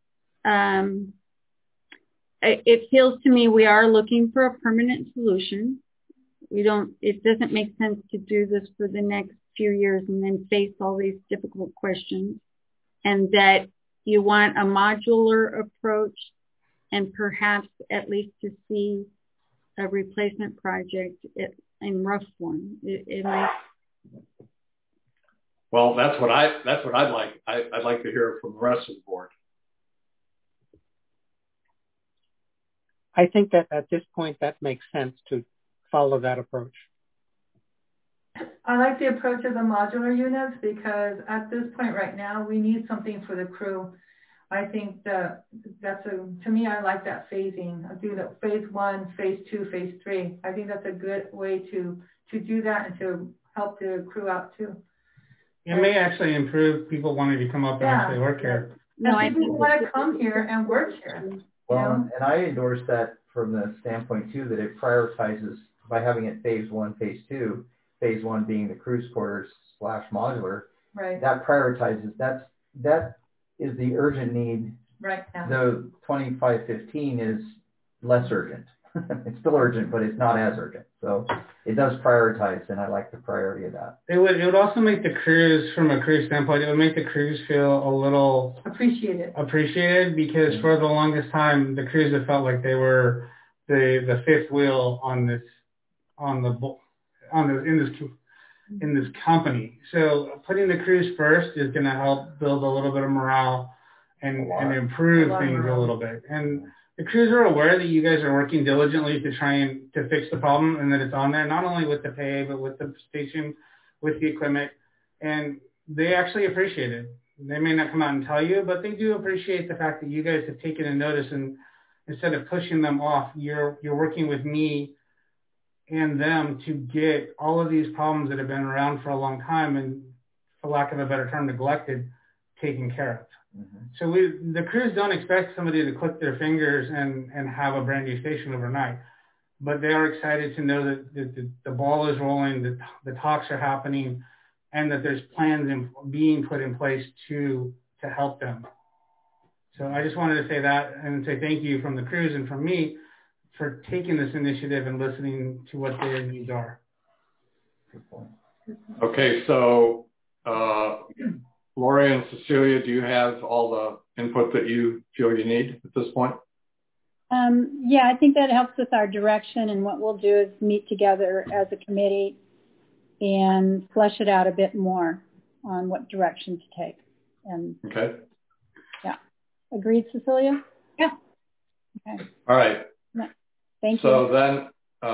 It feels to me we are looking for a permanent solution. It doesn't make sense to do this for the next few years and then face all these difficult questions, and that you want a modular approach and perhaps at least to see a replacement project in rough form. Well, that's what I'd like. I'd like to hear from the rest of the board. I think that at this point that makes sense to follow that approach. I like the approach of the modular units because at this point right now, we need something for the crew. I think to me, I like that phasing. I do that phase 1, phase 2, phase 3. I think that's a good way to do that and to help the crew out too. It may actually improve people wanting to come up and actually work here. No, people want to come here and work here. Well, and I endorse that from the standpoint too, that it prioritizes by having it phase 1, phase 2, phase 1 being the cruise quarters / modular. Right. That prioritizes, that is the urgent need. Right now. The 2515 is less urgent. It's still urgent, but it's not as urgent. So it does prioritize, and I like the priority of that. It would also make the crews, from a crew standpoint, it would make the crews feel a little appreciated because for the longest time, the crews have felt like they were the fifth wheel in this company. So putting the crews first is going to help build a little bit of morale and improve things a little bit. And the crews are aware that you guys are working diligently to try to fix the problem and that it's on there, not only with the pay, but with the station, with the equipment. And they actually appreciate it. They may not come out and tell you, but they do appreciate the fact that you guys have taken a notice, and instead of pushing them off, you're working with me and them to get all of these problems that have been around for a long time and, for lack of a better term, neglected, taken care of. Mm-hmm. So the crews don't expect somebody to click their fingers and have a brand new station overnight, but they are excited to know that the ball is rolling, that the talks are happening, and that there's plans being put in place to help them. So I just wanted to say that and say thank you from the crews and from me for taking this initiative and listening to what their needs are. Okay, so Lori and Cecilia, do you have all the input that you feel you need at this point? Yeah, I think that helps with our direction, and what we'll do is meet together as a committee and flesh it out a bit more on what direction to take. And okay. Yeah. Agreed, Cecilia? Yeah. Okay. All right. Thank you. So then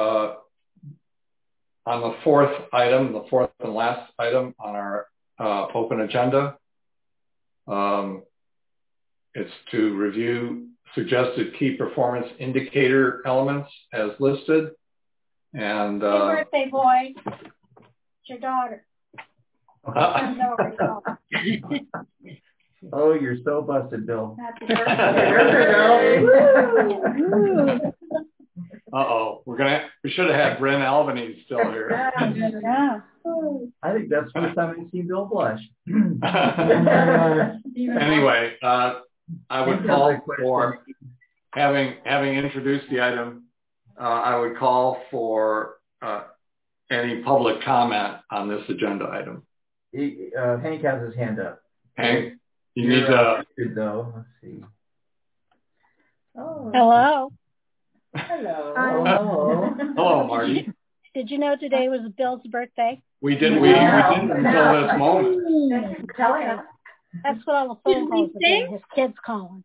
on the fourth item, the fourth and last item on our open agenda, it's to review suggested key performance indicator elements as listed. And happy birthday, boy. It's your daughter. Oh, you're so busted, Bill. Happy birthday. Uh-oh, we should have had Bryn Albanese still here. Yeah. I think that's the first time I've seen Bill blush. Anyway, I would call for, having introduced the item, I would call for any public comment on this agenda item. Hank has his hand up. Hank, you need to... Though. Let's see. Oh. Hello. Hello. Hello. Hello, Marty. Did you know today was Bill's birthday? We didn't until this moment. Thank you for telling us. That's what all the phone calls are doing. His kids calling.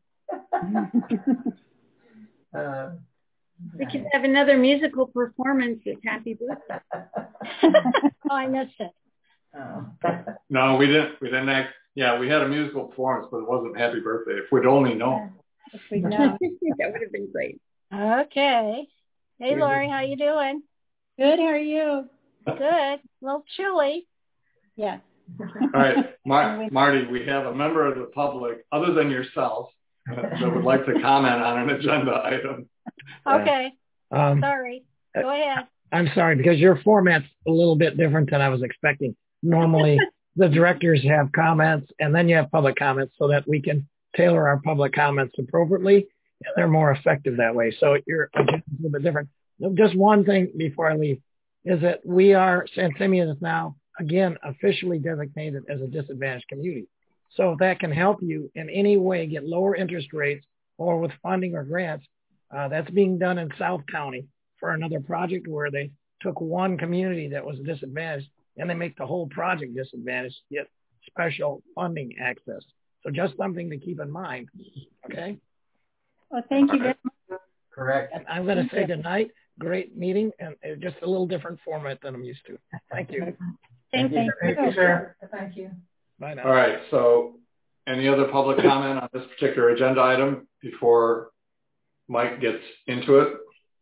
We could have another musical performance at Happy Birthday. Oh, I missed it. Oh. No, we didn't act. Yeah, we had a musical performance, but it wasn't Happy Birthday. If we'd only known. If we'd known. That would have been great. Okay. Hey, Lori, how you doing? Good. How are you? Good. A little chilly. Yeah. All right, Marty, we have a member of the public, other than yourself, that would like to comment on an agenda item. Okay. Sorry. Go ahead. I'm sorry, because your format's a little bit different than I was expecting. Normally, the directors have comments, and then you have public comments so that we can tailor our public comments appropriately. And they're more effective that way. So your agenda is a little bit different. Just one thing before I leave is that San Simeon is now, again, officially designated as a disadvantaged community. So if that can help you in any way get lower interest rates or with funding or grants, that's being done in South County for another project where they took one community that was disadvantaged and they make the whole project disadvantaged, yet special funding access. So just something to keep in mind, okay? Well, thank you very much. Correct. And I'm going to say goodnight. Great meeting, and just a little different format than I'm used to. Thank you. Thank you. Thank you, sir. Thank you. Bye now. All right, so any other public comment on this particular agenda item before Mike gets into it?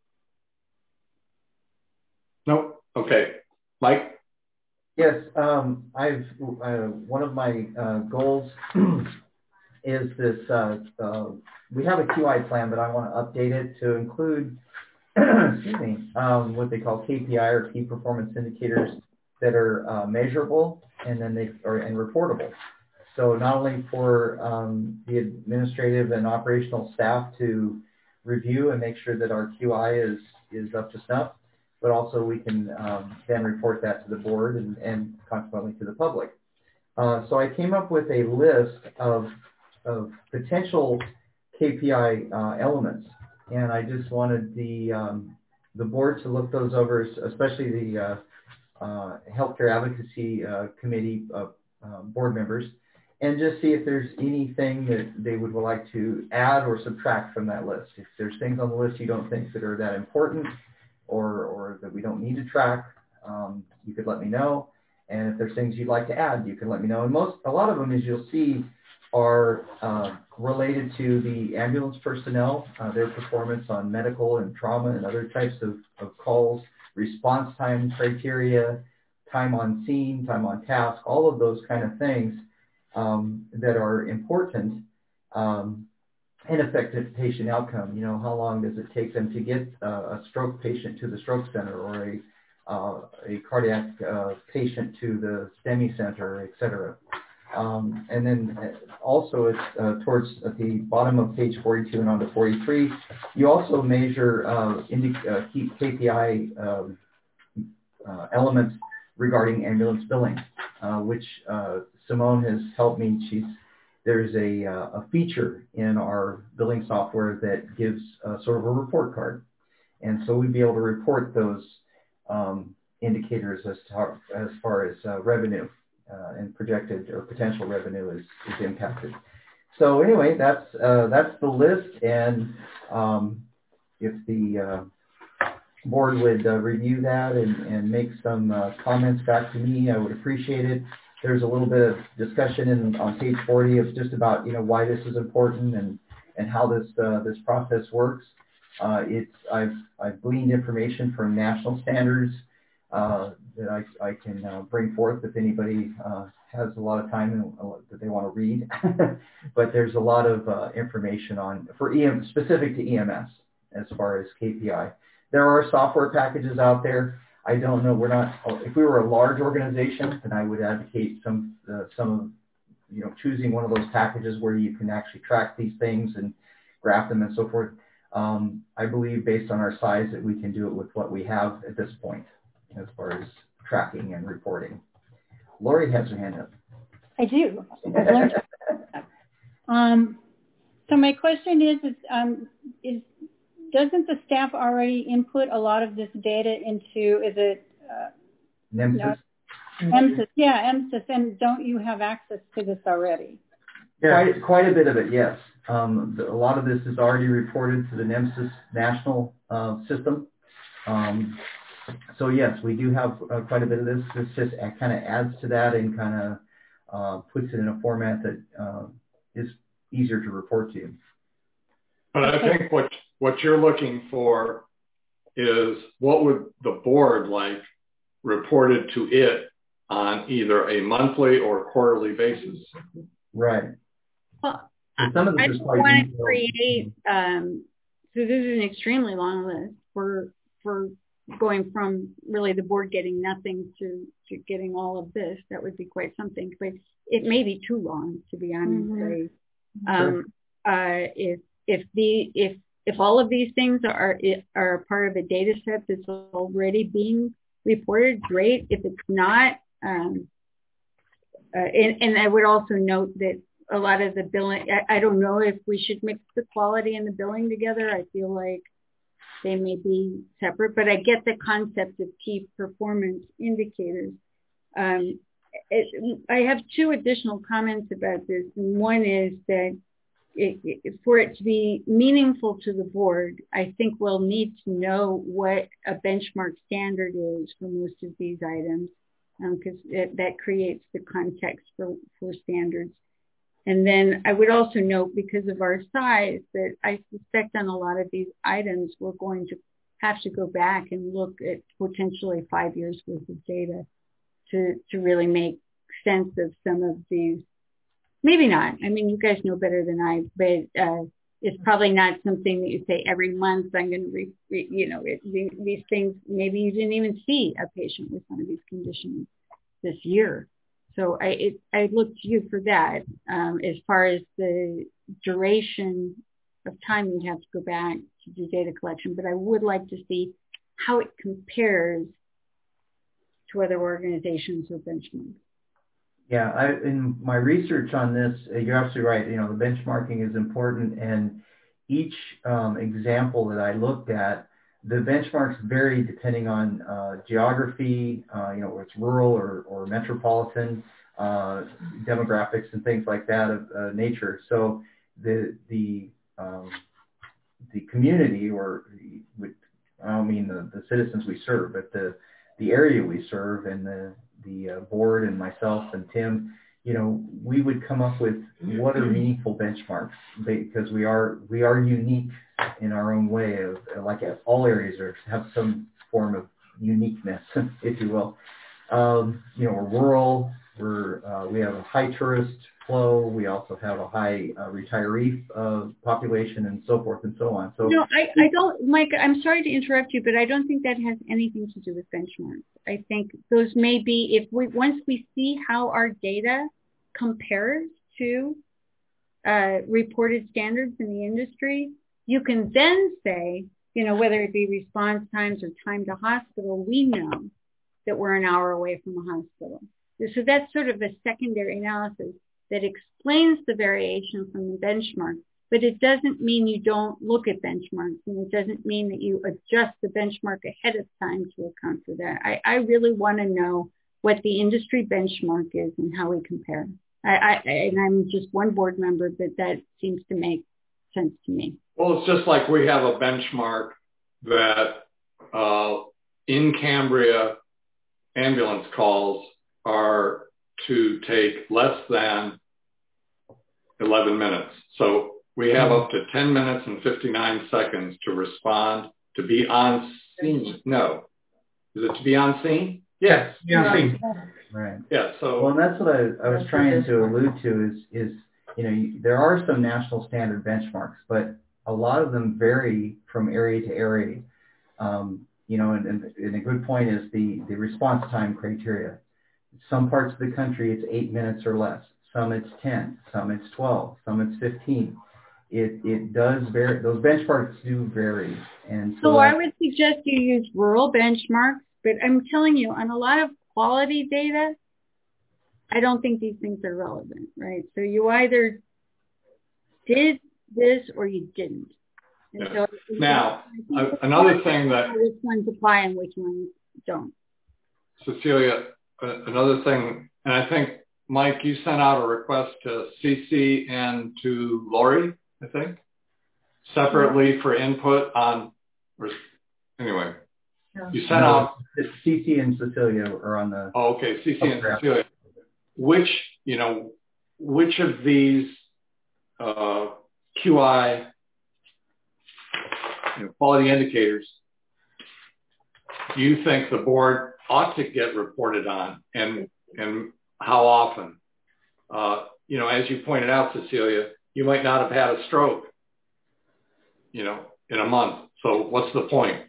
Nope. Okay. Mike? Yes, I've one of my goals is this. We have a QI plan, but I want to update it to include, excuse me, what they call KPI or key performance indicators that are measurable and then and reportable. So not only for the administrative and operational staff to review and make sure that our QI is up to snuff, but also we can then report that to the board and consequently to the public. So I came up with a list of potential KPI elements, and I just wanted the board to look those over, especially the Healthcare Advocacy Committee board members, and just see if there's anything that they would like to add or subtract from that list. If there's things on the list you don't think that are that important or that we don't need to track, you could let me know. And if there's things you'd like to add, you can let me know. And a lot of them, as you'll see, are related to the ambulance personnel, their performance on medical and trauma and other types of calls, response time criteria, time on scene, time on task, all of those kind of things. that are important and affect the patient outcome. You know, how long does it take them to get a stroke patient to the stroke center, or a cardiac patient to the STEMI center, et cetera. And then also it's towards at the bottom of page 42 and on to 43, you also measure key KPI elements regarding ambulance billing, which Simone has helped me. There's a feature in our billing software that gives sort of a report card. And so we'd be able to report those indicators as far as revenue and projected or potential revenue is impacted. So anyway, that's the list. And if the board would review that and make some comments back to me, I would appreciate it. There's a little bit of discussion on page 40 of just about, you know, why this is important and how this process works. I've gleaned information from national standards that I can bring forth if anybody has a lot of time that they want to read. But there's a lot of information specific to EMS as far as KPI. There are software packages out there. I don't know. If we were a large organization, then I would advocate some you know, choosing one of those packages where you can actually track these things and graph them and so forth. I believe based on our size that we can do it with what we have at this point as far as tracking and reporting. Lori has her hand up. I do. So my question is doesn't the staff already input a lot of this data into, is it? NEMSIS? NEMSIS, yeah, NEMSIS, and don't you have access to this already? Yeah. Quite a bit of it, yes. A lot of this is already reported to the NEMSIS national system. So yes, we do have quite a bit of this. This just kind of adds to that and kind of puts it in a format that is easier to report to. But I think what you're looking for is what would the board like reported to it on either a monthly or quarterly basis. Right. Well, I want to create, so this is an extremely long list for going from really the board getting nothing to getting all of this. That would be quite something, but it may be too long, to be honest. Sure. If all of these things are part of a data set that's already being reported, great. If it's not, and I would also note that a lot of the billing, I don't know if we should mix the quality and the billing together. I feel like they may be separate, but I get the concept of key performance indicators. I have two additional comments about this. One is that for it to be meaningful to the board, I think we'll need to know what a benchmark standard is for most of these items, because that creates the context for standards. And then I would also note, because of our size, that I suspect on a lot of these items, we're going to have to go back and look at potentially 5 years worth of data to really make sense of some of these. Maybe not. I mean, you guys know better than I, but it's probably not something that you say every month I'm going to, these things, maybe you didn't even see a patient with one of these conditions this year. So I look to you for that. As far as the duration of time, we'd have to go back to do data collection, but I would like to see how it compares to other organizations or benchmarks. Yeah, in my research on this, you're absolutely right. You know, the benchmarking is important, and each example that I looked at, the benchmarks vary depending on geography, whether it's rural or metropolitan, demographics and things like that of nature. So the community, or I don't mean the citizens we serve, but the area we serve, and the board and myself and Tim, we would come up with what are meaningful benchmarks, because we are unique in our own way of, like, all areas have some form of uniqueness, if you will. We're rural, we have a high tourist flow. We also have a high retiree population and so forth and so on. So no, I don't, Mike, I'm sorry to interrupt you, but I don't think that has anything to do with benchmarks. I think those may be, once we see how our data compares to reported standards in the industry, you can then say, whether it be response times or time to hospital, we know that we're an hour away from a hospital. So that's sort of a secondary analysis that explains the variation from the benchmark, but it doesn't mean you don't look at benchmarks, and it doesn't mean that you adjust the benchmark ahead of time to account for that. I really want to know what the industry benchmark is and how we compare. And I'm just one board member, but that seems to make sense to me. Well, it's just like we have a benchmark that in Cambria, ambulance calls are to take less than 11 minutes. So we have up to 10 minutes and 59 seconds to respond, to be on scene. No. Is it to be on scene? Yes, be on scene. Right. Yeah. So. Well, and that's what I was trying to allude to is there are some national standard benchmarks, but a lot of them vary from area to area. And a good point is the response time criteria. Some parts of the country, it's 8 minutes or less. Some it's 10, some it's 12, some it's 15. It does vary. Those benchmarks do vary. And so I would suggest you use rural benchmarks, but I'm telling you, on a lot of quality data, I don't think these things are relevant, right? So you either did this or you didn't. And yeah. So now, another thing that... Which ones apply and which ones don't. Cecilia, another thing, and I think, Mike, you sent out a request to CC and to Lori, I think, separately for input on, anyway, you sent out. CC and Cecilia are on the. Oh, okay, CC and Cecilia. Which of these QI quality indicators do you think the board ought to get reported on, and how often? As you pointed out, Cecilia, you might not have had a stroke, in a month. So what's the point?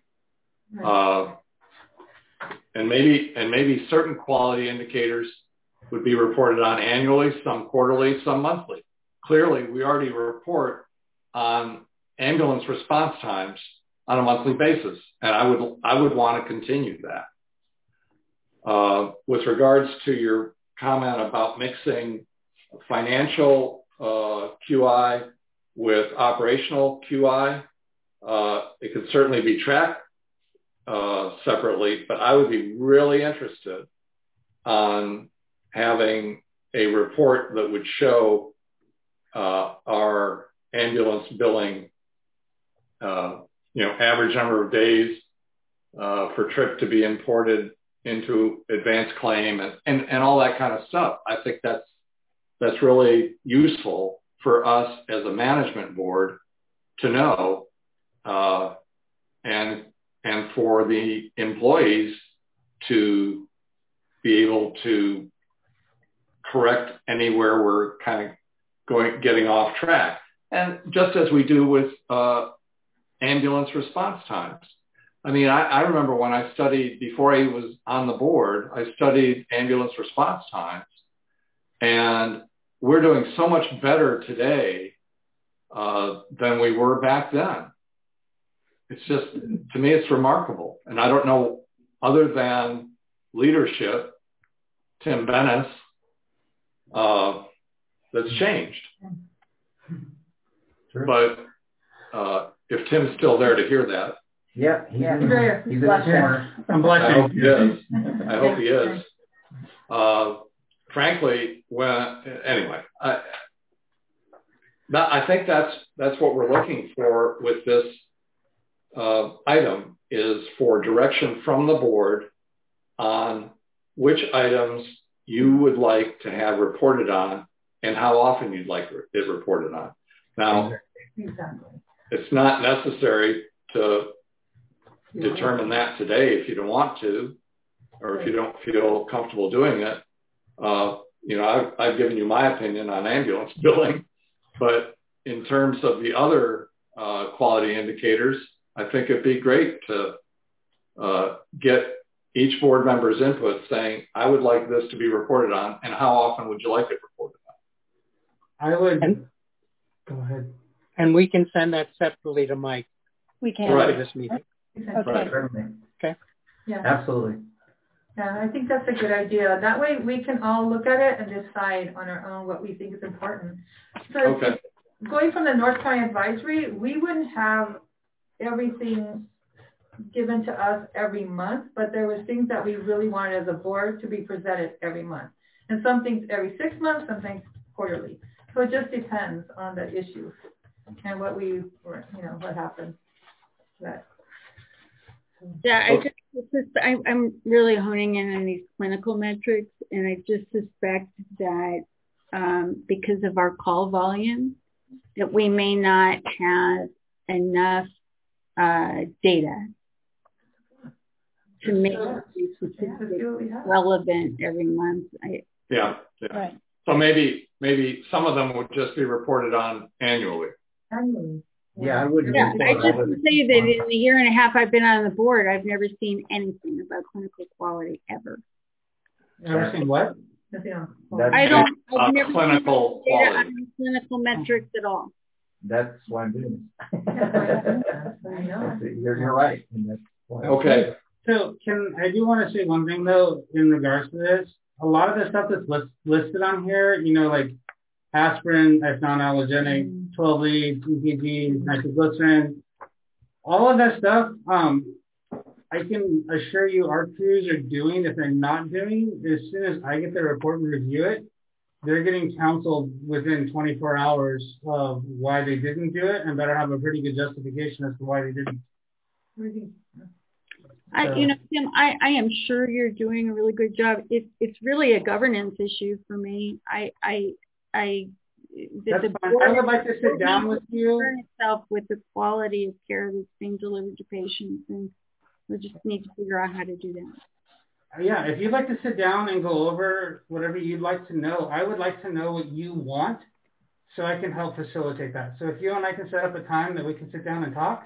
And maybe certain quality indicators would be reported on annually, some quarterly, some monthly. Clearly, we already report on ambulance response times on a monthly basis, and I would want to continue that. With regards to your comment about mixing financial QI with operational QI, it could certainly be tracked separately, but I would be really interested on having a report that would show our ambulance billing, average number of days per trip to be imported into advanced claim and all that kind of stuff. I think that's really useful for us as a management board to know, and for the employees to be able to correct anywhere we're kind of getting off track. And just as we do with ambulance response times. I mean, I remember when I studied, before I was on the board, I studied ambulance response times. And we're doing so much better today than we were back then. It's just, to me, it's remarkable. And I don't know, other than leadership, Tim Bennis, that's changed. Sure. But if Tim's still there to hear that. Yeah, he's a I'm blushing. I hope he is. I hope he is. Frankly, I think that's what we're looking for with this item, is for direction from the board on which items you would like to have reported on and how often you'd like it reported on. Now, it's not necessary to determine that today if you don't want to, or if you don't feel comfortable doing it. I've given you my opinion on ambulance billing, but in terms of the other quality indicators, I think it'd be great to get each board member's input saying, I would like this to be reported on, and how often would you like it reported on? I would. Go ahead. And we can send that separately to Mike. We can. After this meeting. Okay. Okay. Yeah. Absolutely. Yeah, I think that's a good idea. That way we can all look at it and decide on our own what we think is important. So going from the North County Advisory, we wouldn't have everything given to us every month, but there was things that we really wanted as a board to be presented every month. And some things every 6 months, some things quarterly. So it just depends on the issue and what what happened. Yeah, I'm really honing in on these clinical metrics, and I just suspect that because of our call volume, that we may not have enough data to make these relevant every month. Yeah. Right. So maybe some of them would just be reported on annually. Yeah, I would. Yeah, I just say that in the year and a half I've been on the board, I've never seen anything about clinical quality ever. Never seen what? I've never clinical seen data quality. on clinical metrics at all. That's why I'm doing this. You're right. And that's why. Okay. So I do want to say one thing though, in regards to this. A lot of the stuff that's listed on here, like aspirin, I found allergenic, 12 leads, EPG, nitroglycerin, all of that stuff, I can assure you our crews are doing. If they're not doing, as soon as I get the report and review it, they're getting counseled within 24 hours of why they didn't do it, and better have a pretty good justification as to why they didn't. Tim, I am sure you're doing a really good job. It's really a governance issue for me. That's fine. I would like to sit down with you. Itself with the quality of care that's being delivered to patients, and we just need to figure out how to do that. Yeah, if you'd like to sit down and go over whatever you'd like to know, I would like to know what you want so I can help facilitate that. So if you and I can set up a time that we can sit down and talk.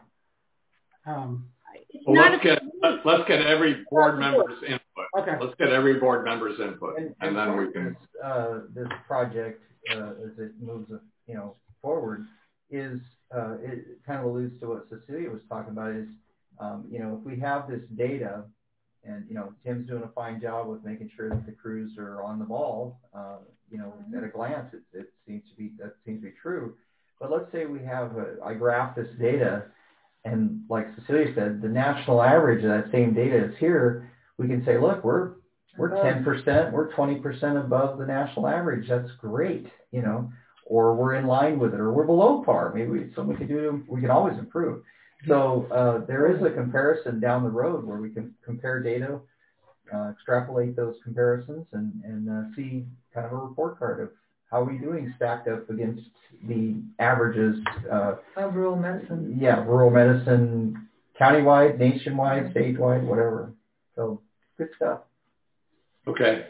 Let's get every board member's input. Okay. Let's get every board member's input, and then we can. This project, as it moves, forward, is it kind of alludes to what Cecilia was talking about. Is if we have this data, and Tim's doing a fine job with making sure that the crews are on the ball. At a glance, it seems to be true. But let's say we have I graph this data. And like Cecilia said, the national average of that same data is here. We can say, look, we're 10%, we're 20% above the national average. That's great, or we're in line with it, or we're below par. Maybe we can always improve. So there is a comparison down the road where we can compare data, extrapolate those comparisons, and see kind of a report card of how are we doing stacked up against the averages of rural medicine? Yeah, rural medicine, countywide, nationwide, statewide, whatever. So good stuff. Okay.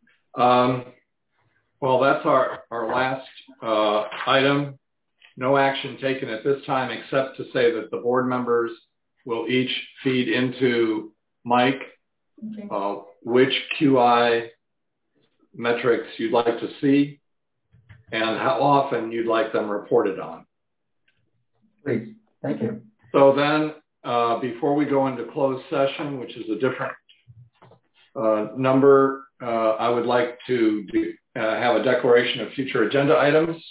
Well, that's our last item. No action taken at this time except to say that the board members will each feed into Mike which QI metrics you'd like to see and how often you'd like them reported on. Please. Thank you. So then, before we go into closed session, which is a different number, I would like to have a declaration of future agenda items.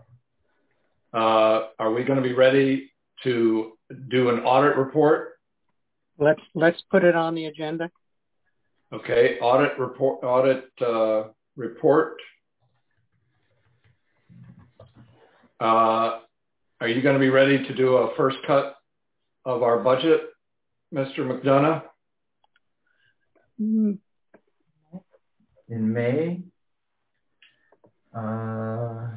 Are we going to be ready to do an audit report? Let's put it on the agenda. Okay, audit report. Are you going to be ready to do a first cut of our budget, Mr. McDonough? In May? I'm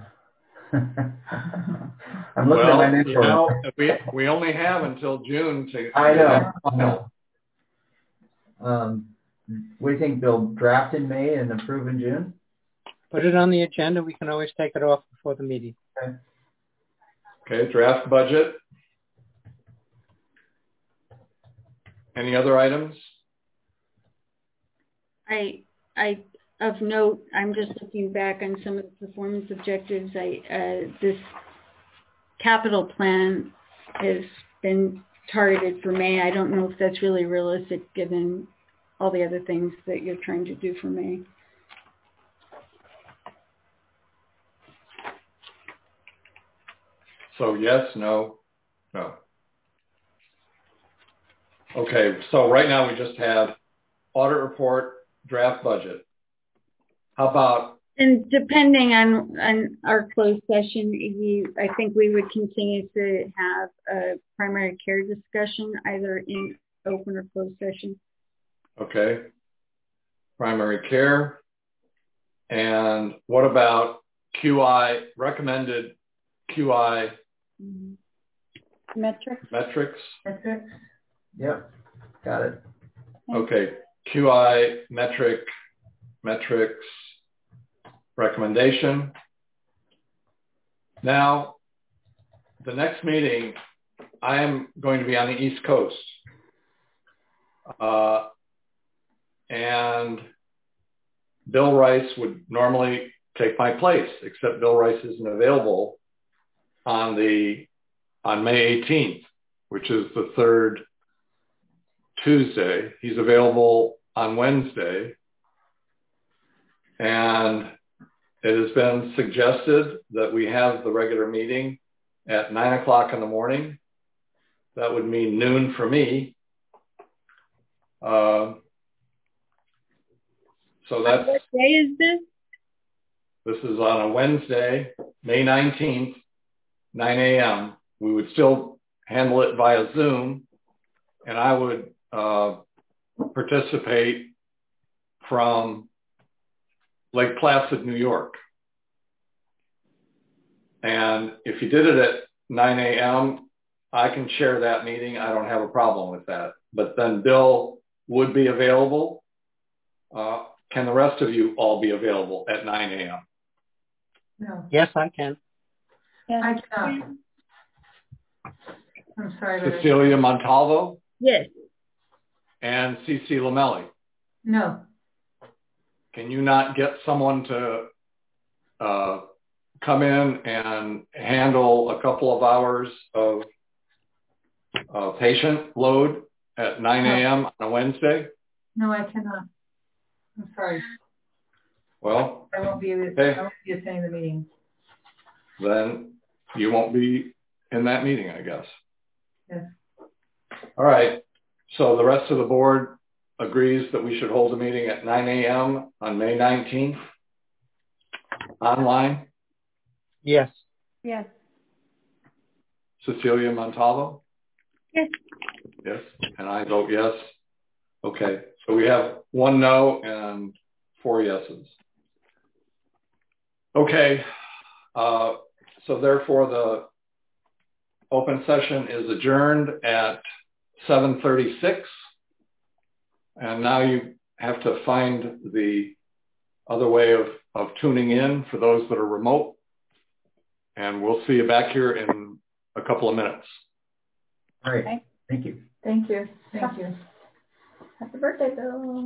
looking at my mentor. We only have until June to. I know. What do you think, Bill? Draft in May and approve in June? Put it on the agenda. We can always take it off before the meeting. Okay, draft budget. Any other items? Of note, I'm just looking back on some of the performance objectives. This capital plan has been targeted for May. I don't know if that's really realistic given all the other things that you're trying to do for May. So yes, no, no. Okay, so right now we just have audit report, draft budget. How about? And depending on our closed session, I think we would continue to have a primary care discussion either in open or closed session. Okay, primary care. And what about QI, recommended QI metrics? Metrics. Yep, got it. Okay, QI metrics recommendation. Now, the next meeting, I am going to be on the East Coast. And Bill Rice would normally take my place, except Bill Rice isn't available on May 18th, which is the third Tuesday. He's available on Wednesday. And it has been suggested that we have the regular meeting at 9 o'clock in the morning. That would mean noon for me. So that's... What day is this? This is on a Wednesday, May 19th, 9 a.m. We would still handle it via Zoom, and I would participate from Lake Placid, New York. And if you did it at 9 a.m., I can share that meeting. I don't have a problem with that. But then Bill would be available. Can the rest of you all be available at 9 a.m.? No. Yes, I can. Yeah. I cannot. I'm sorry. Cecilia Montalvo? Yes. And Cece Lamelli? No. Can you not get someone to come in and handle a couple of hours of patient load at 9 a.m. on a Wednesday? No, I cannot. I'm sorry. Well, I won't be okay. attending the meeting. Then you won't be in that meeting, I guess. Yes. All right. So the rest of the board agrees that we should hold a meeting at 9 a.m. on May 19th online? Yes. Yes. Cecilia Montalvo? Yes. Yes. And I vote yes. Okay. So we have 1 no and 4 yeses. Okay. So therefore the open session is adjourned at 7:36. And now you have to find the other way of tuning in for those that are remote. And we'll see you back here in a couple of minutes. All right. Thank you. Thank you. Thank you. Happy birthday, Bill.